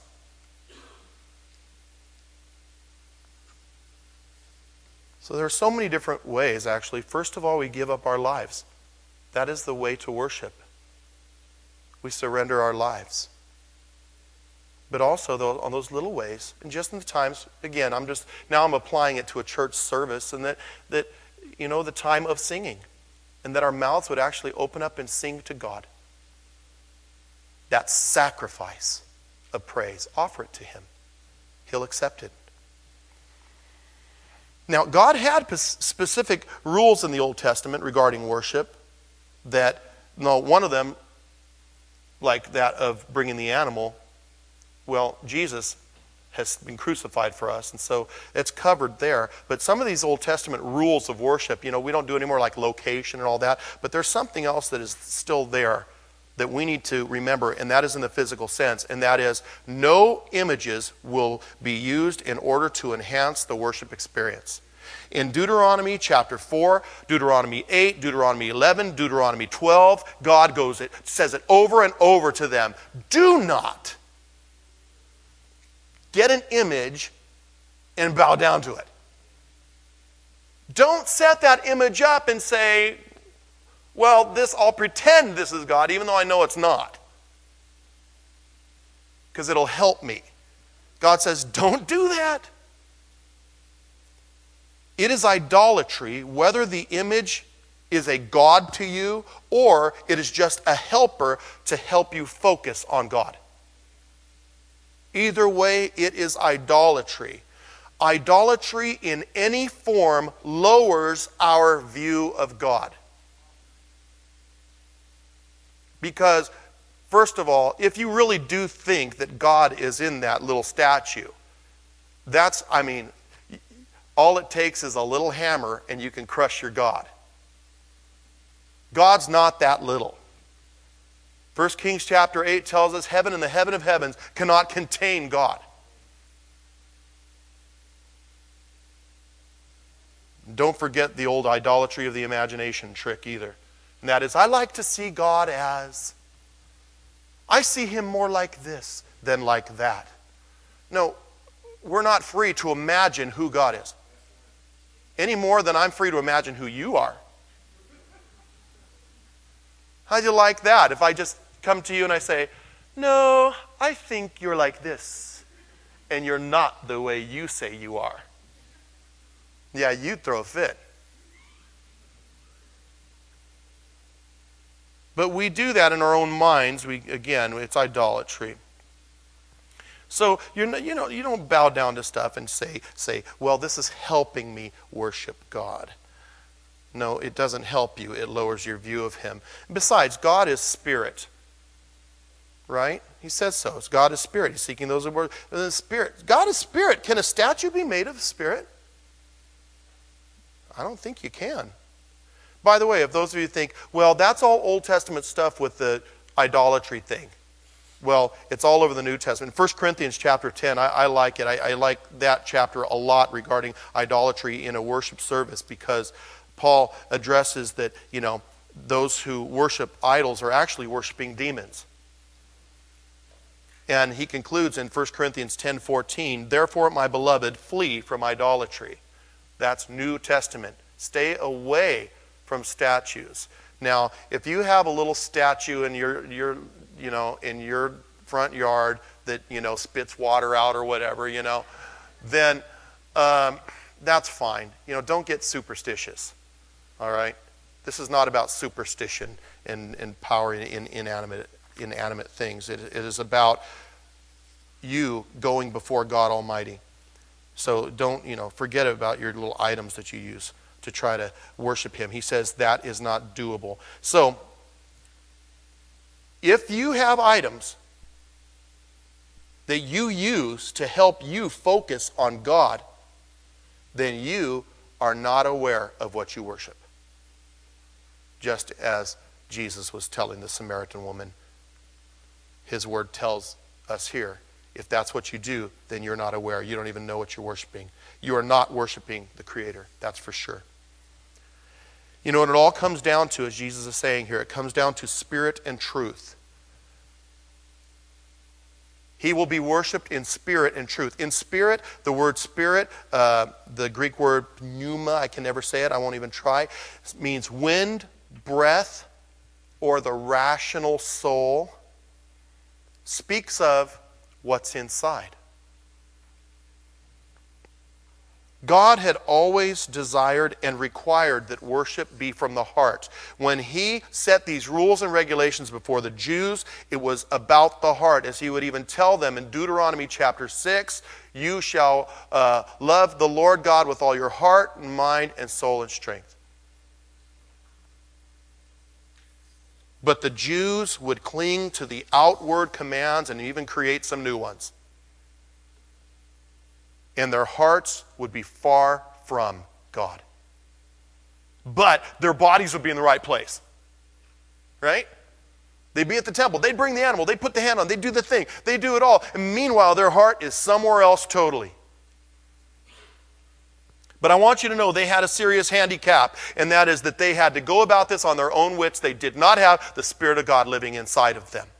So there are so many different ways, actually. First of all, we give up our lives. That is the way to worship. We surrender our lives. But also, on those little ways, and just in the times, again, I'm applying it to a church service, and that the time of singing, and that our mouths would actually open up and sing to God. That sacrifice of praise. Offer it to him. He'll accept it. Now, God had specific rules in the Old Testament regarding worship that, one of them, like that of bringing the animal, well, Jesus has been crucified for us, and so it's covered there. But some of these Old Testament rules of worship, we don't do anymore, like location and all that, but there's something else that is still there that we need to remember, and that is in the physical sense, and that is no images will be used in order to enhance the worship experience. In Deuteronomy chapter 4, Deuteronomy 8, Deuteronomy 11, Deuteronomy 12, God says it over and over to them. Do not get an image and bow down to it. Don't set that image up and say, well, I'll pretend this is God, even though I know it's not. Because it'll help me. God says, don't do that. It is idolatry, whether the image is a god to you or it is just a helper to help you focus on God. Either way, it is idolatry. Idolatry in any form lowers our view of God. Because, first of all, if you really do think that God is in that little statue, all it takes is a little hammer and you can crush your God. God's not that little. 1 Kings chapter 8 tells us heaven and the heaven of heavens cannot contain God. Don't forget the old idolatry of the imagination trick either. And that is, I like to see God as, I see him more like this than like that. No, we're not free to imagine who God is. Any more than I'm free to imagine who you are. How'd you like that? If I just come to you and I say, no, I think you're like this, and you're not the way you say you are. Yeah, you'd throw a fit. But we do that in our own minds. It's idolatry. So you don't bow down to stuff and say, well, this is helping me worship God. No, it doesn't help you. It lowers your view of him. Besides, God is spirit. Right? He says so. God is spirit. He's seeking those who worship the spirit. God is spirit. Can a statue be made of spirit? I don't think you can. By the way, if those of you think, well, that's all Old Testament stuff with the idolatry thing. Well, it's all over the New Testament. 1 Corinthians chapter 10, I like it. I like that chapter a lot regarding idolatry in a worship service because Paul addresses that, those who worship idols are actually worshiping demons. And he concludes in 1 Corinthians 10:14, therefore, my beloved, flee from idolatry. That's New Testament. Stay away from statues. Now, if you have a little statue in your front yard that, spits water out or whatever, then that's fine. Don't get superstitious. All right? This is not about superstition and power in inanimate things. It is about you going before God Almighty. So don't, forget about your little items that you use to try to worship him. He says that is not doable. So, if you have items that you use to help you focus on God, then you are not aware of what you worship. Just as Jesus was telling the Samaritan woman, his word tells us here, if that's what you do, then you're not aware. You don't even know what you're worshiping. You are not worshiping the Creator, that's for sure. What it all comes down to, as Jesus is saying here, it comes down to spirit and truth. He will be worshipped in spirit and truth. In spirit, the word spirit, the Greek word pneuma, I can never say it, I won't even try, means wind, breath, or the rational soul. Speaks of what's inside. God had always desired and required that worship be from the heart. When he set these rules and regulations before the Jews, it was about the heart. As he would even tell them in Deuteronomy chapter 6, you shall love the Lord God with all your heart and mind and soul and strength. But the Jews would cling to the outward commands and even create some new ones. And their hearts would be far from God. But their bodies would be in the right place. Right? They'd be at the temple. They'd bring the animal. They'd put the hand on. They'd do the thing. They'd do it all. And meanwhile, their heart is somewhere else totally. But I want you to know they had a serious handicap, and that is that they had to go about this on their own wits. They did not have the Spirit of God living inside of them.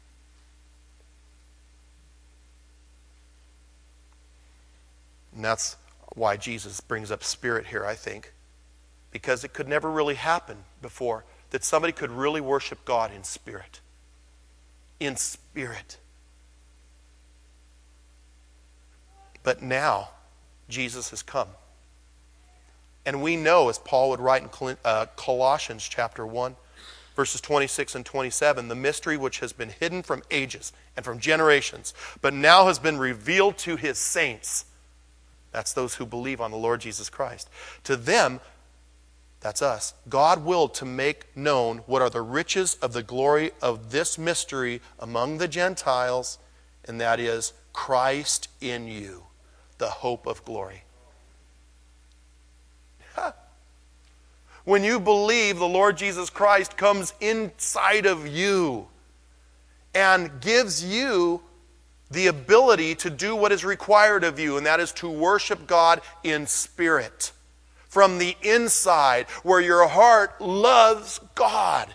And that's why Jesus brings up spirit here, I think. Because it could never really happen before that somebody could really worship God in spirit. In spirit. But now, Jesus has come. And we know, as Paul would write in Colossians chapter 1, verses 26 and 27, the mystery which has been hidden from ages and from generations, but now has been revealed to his saints. That's those who believe on the Lord Jesus Christ. To them, that's us, God willed to make known what are the riches of the glory of this mystery among the Gentiles, and that is Christ in you, the hope of glory. When you believe, the Lord Jesus Christ comes inside of you and gives you the ability to do what is required of you, and that is to worship God in spirit. From the inside, where your heart loves God,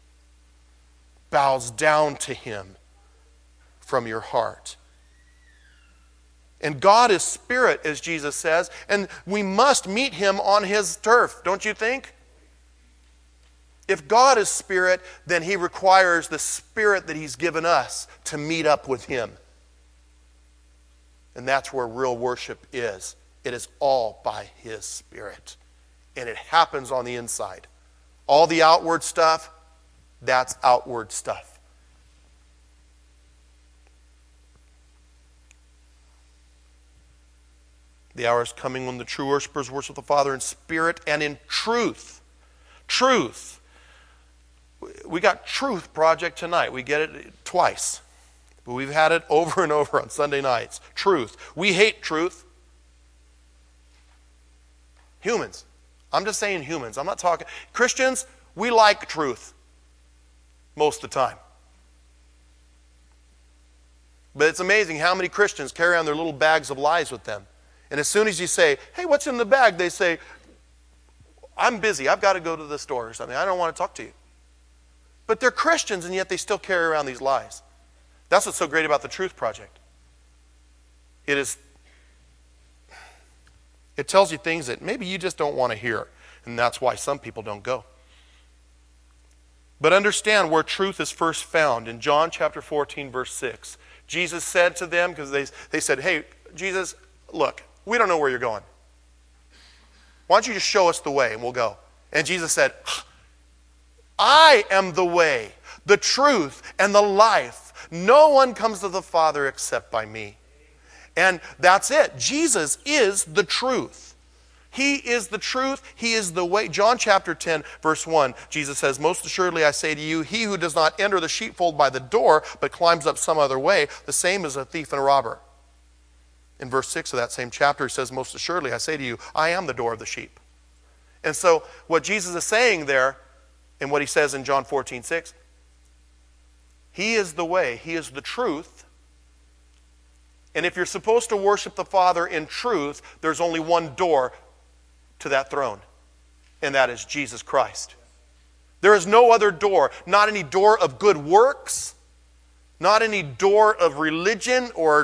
bows down to him from your heart. And God is spirit, as Jesus says, and we must meet him on his turf, don't you think? If God is spirit, then he requires the spirit that he's given us to meet up with him. And that's where real worship is. It is all by his spirit. And it happens on the inside. All the outward stuff, that's outward stuff. The hour is coming when the true worshipers worship the Father in spirit and in truth. Truth. We got Truth Project tonight. We get it twice. But we've had it over and over on Sunday nights. Truth. We hate truth. Humans. I'm just saying humans. I'm not talking. Christians, we like truth. Most of the time. But it's amazing how many Christians carry on their little bags of lies with them. And as soon as you say, hey, what's in the bag? They say, I'm busy. I've got to go to the store or something. I don't want to talk to you. But they're Christians, and yet they still carry around these lies. That's what's so great about the Truth Project. It tells you things that maybe you just don't want to hear. And that's why some people don't go. But understand where truth is first found. In John chapter 14, verse 6. Jesus said to them, because they said, hey, Jesus, look, we don't know where you're going. Why don't you just show us the way and we'll go? And Jesus said, I am the way, the truth, and the life. No one comes to the Father except by me. And that's it. Jesus is the truth. He is the truth. He is the way. John chapter 10, verse 1, Jesus says, most assuredly I say to you, he who does not enter the sheepfold by the door, but climbs up some other way, the same is a thief and a robber. In verse 6 of that same chapter, he says, most assuredly I say to you, I am the door of the sheep. And so what Jesus is saying there, and what he says in John 14, 6, he is the way, he is the truth. And if you're supposed to worship the Father in truth, there's only one door to that throne, and that is Jesus Christ. There is no other door, not any door of good works, not any door of religion or,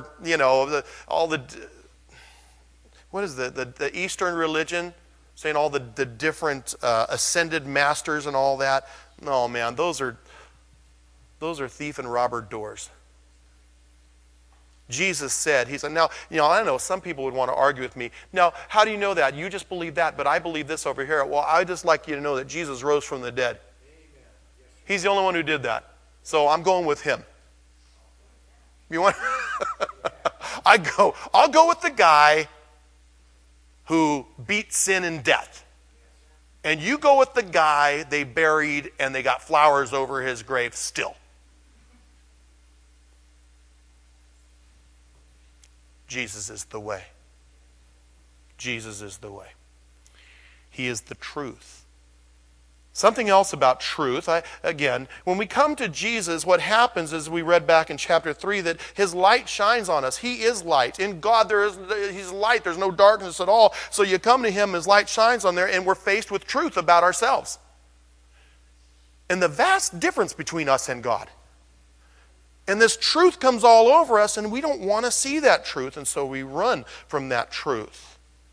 what is the Eastern religion, saying all the different ascended masters and all that. No, man, those are thief and robber doors. Jesus said, he said, now, I know some people would want to argue with me. Now, how do you know that? You just believe that, but I believe this over here. Well, I'd just like you to know that Jesus rose from the dead. He's the only one who did that. So I'm going with him. You want? I'll go with the guy who beat sin and death. And you go with the guy they buried and they got flowers over his grave still. Jesus is the way. Jesus is the way. He is the truth. Something else about truth. Again, when we come to Jesus, what happens is we read back in chapter 3 that his light shines on us. He is light. In God, he's light. There's no darkness at all. So you come to him, his light shines on there, and we're faced with truth about ourselves. And the vast difference between us and God. And this truth comes all over us, and we don't want to see that truth, and so we run from that truth.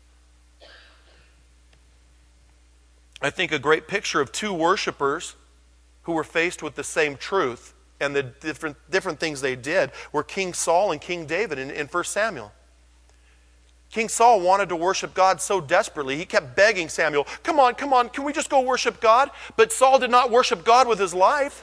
I think a great picture of two worshipers who were faced with the same truth and the different things they did were King Saul and King David in 1 Samuel. King Saul wanted to worship God so desperately. He kept begging Samuel, come on, can we just go worship God? But Saul did not worship God with his life.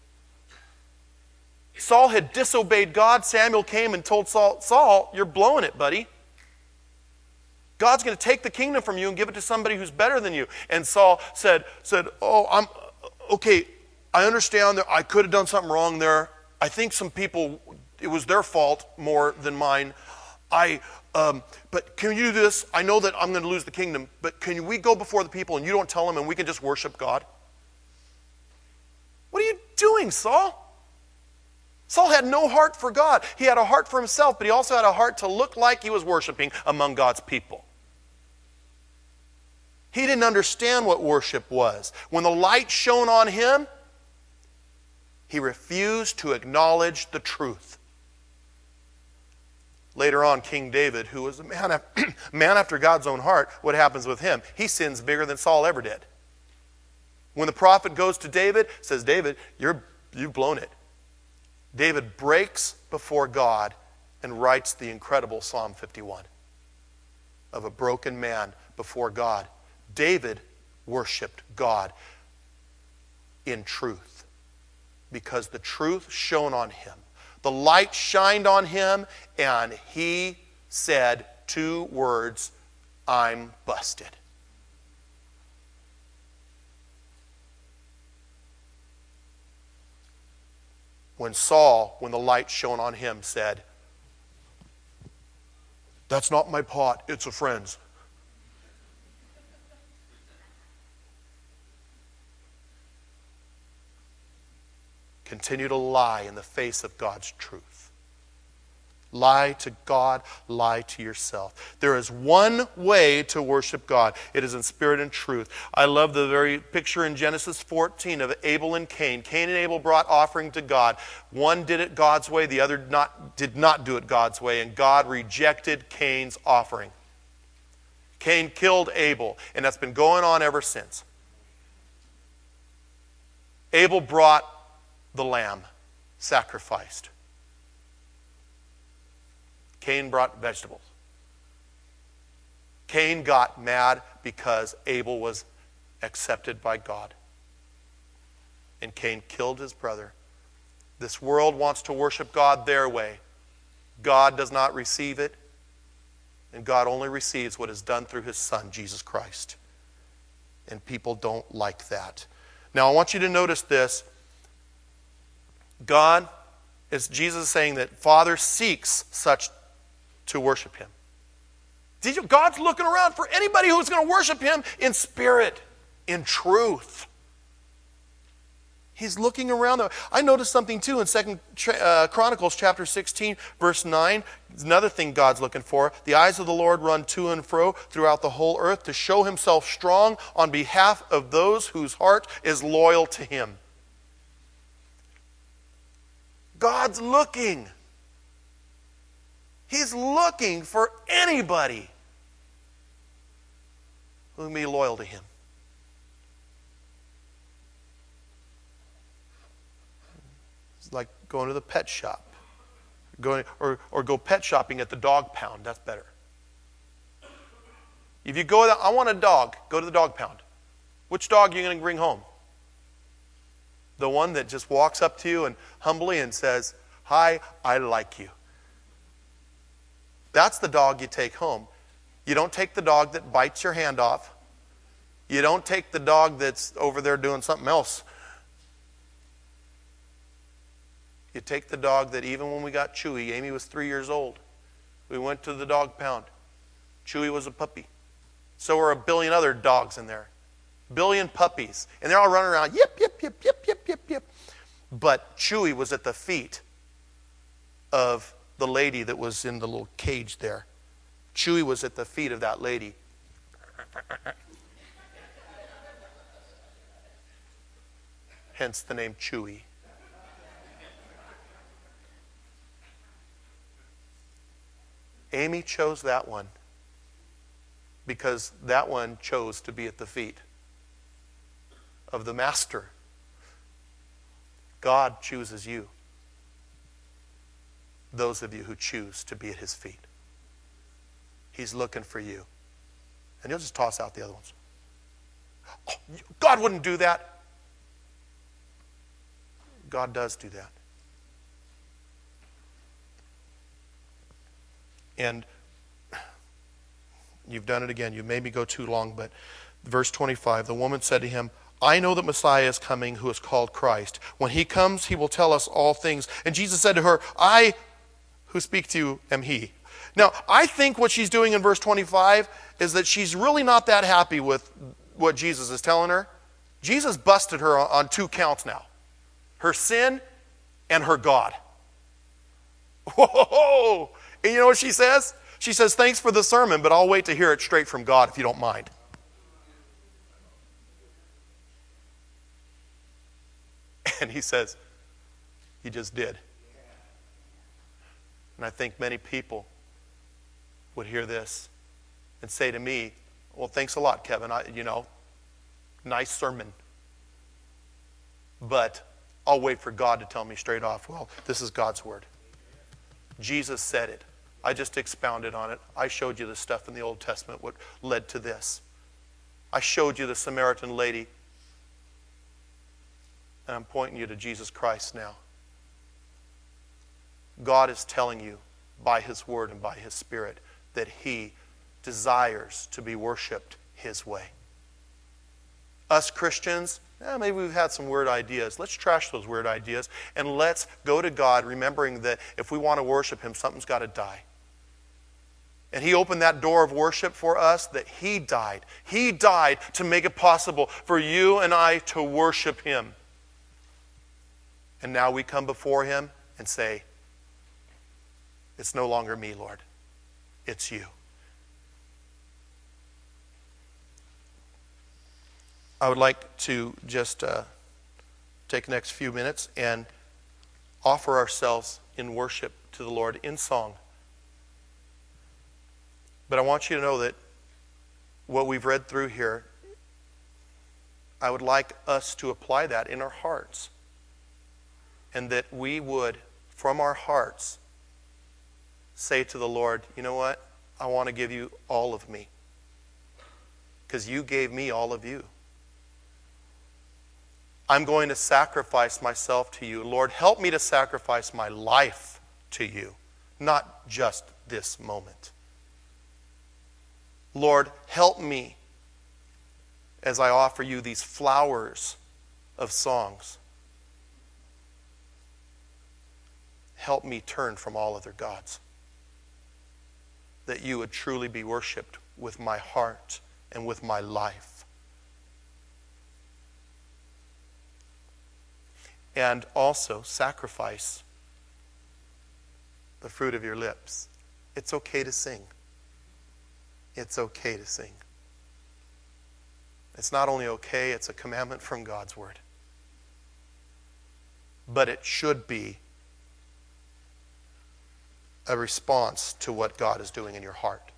Saul had disobeyed God. Samuel came and told Saul, you're blowing it, buddy. God's going to take the kingdom from you and give it to somebody who's better than you. And Saul said, I'm okay, I understand that I could have done something wrong there. I think some people, it was their fault more than mine. But can you do this? I know that I'm going to lose the kingdom, but can we go before the people and you don't tell them and we can just worship God? What are you doing, Saul? Saul had no heart for God. He had a heart for himself, but he also had a heart to look like he was worshiping among God's people. He didn't understand what worship was. When the light shone on him, he refused to acknowledge the truth. Later on, King David, who was a man after God's own heart, what happens with him? He sins bigger than Saul ever did. When the prophet goes to David, says, David, you've blown it. David breaks before God and writes the incredible Psalm 51 of a broken man before God. David worshiped God in truth because the truth shone on him. The light shined on him and he said two words, I'm busted. When Saul, when the light shone on him, said, that's not my pot, it's a friend's. Continue to lie in the face of God's truth. Lie to God, lie to yourself. There is one way to worship God. It is in spirit and truth. I love the very picture in Genesis 14 of Abel and Cain. Cain and Abel brought offering to God. One did it God's way, the other did not do it God's way, and God rejected Cain's offering. Cain killed Abel, and that's been going on ever since. Abel brought the lamb, sacrificed. Cain brought vegetables. Cain got mad because Abel was accepted by God. And Cain killed his brother. This world wants to worship God their way. God does not receive it. And God only receives what is done through his Son, Jesus Christ. And people don't like that. Now I want you to notice this. God, as Jesus is saying that Father seeks such to worship him. God's looking around for anybody who's going to worship him in spirit, in truth. He's looking around. I noticed something too in 2 Chronicles chapter 16, verse 9. It's another thing God's looking for. The eyes of the Lord run to and fro throughout the whole earth to show himself strong on behalf of those whose heart is loyal to him. God's looking. He's looking for anybody who will be loyal to him. It's like going to the pet shop, or go pet shopping at the dog pound. That's better. If you go, I want a dog, go to the dog pound. Which dog are you going to bring home? The one that just walks up to you and humbly and says, "Hi, I like you." That's the dog you take home. You don't take the dog that bites your hand off. You don't take the dog that's over there doing something else. You take the dog that even when we got Chewy, Amy was 3 years old. We went to the dog pound. Chewy was a puppy. So were a billion other dogs in there. Billion puppies. And they're all running around, yip, yip, yip, yip, yip, yip, yip. But Chewy was at the feet of the lady that was in the little cage there. Chewy was at the feet of that lady. Hence the name Chewy. Amy chose that one because that one chose to be at the feet of the Master. God chooses you. Those of you who choose to be at His feet. He's looking for you. And He'll just toss out the other ones. Oh, God wouldn't do that. God does do that. And you've done it again. You made me go too long, but verse 25, the woman said to him, "I know that Messiah is coming, who is called Christ. When He comes, He will tell us all things." And Jesus said to her, "I who speak to you am He." Now, I think what she's doing in verse 25 is that she's really not that happy with what Jesus is telling her. Jesus busted her on 2 counts now. Her sin and her God. Whoa! And you know what she says? She says, "Thanks for the sermon, but I'll wait to hear it straight from God if you don't mind." And He says, "You just did." And I think many people would hear this and say to me, "Well, thanks a lot, Kevin. Nice sermon. But I'll wait for God to tell me straight off." Well, this is God's word. Jesus said it. I just expounded on it. I showed you the stuff in the Old Testament, what led to this. I showed you the Samaritan lady. And I'm pointing you to Jesus Christ now. God is telling you by His Word and by His Spirit that He desires to be worshiped His way. Us Christians, maybe we've had some weird ideas. Let's trash those weird ideas and let's go to God remembering that if we want to worship Him, something's got to die. And He opened that door of worship for us, that He died. He died to make it possible for you and I to worship Him. And now we come before Him and say, "It's no longer me, Lord. It's you." I would like to just take the next few minutes and offer ourselves in worship to the Lord in song. But I want you to know that what we've read through here, I would like us to apply that in our hearts. And that we would, from our hearts, say to the Lord, "You know what? I want to give you all of me. Because you gave me all of you. I'm going to sacrifice myself to you. Lord, help me to sacrifice my life to you, not just this moment. Lord, help me as I offer you these flowers of songs. Help me turn from all other gods, that you would truly be worshipped with my heart and with my life. And also sacrifice the fruit of your lips. It's okay to sing. It's okay to sing. It's not only okay, it's a commandment from God's word. But it should be a response to what God is doing in your heart.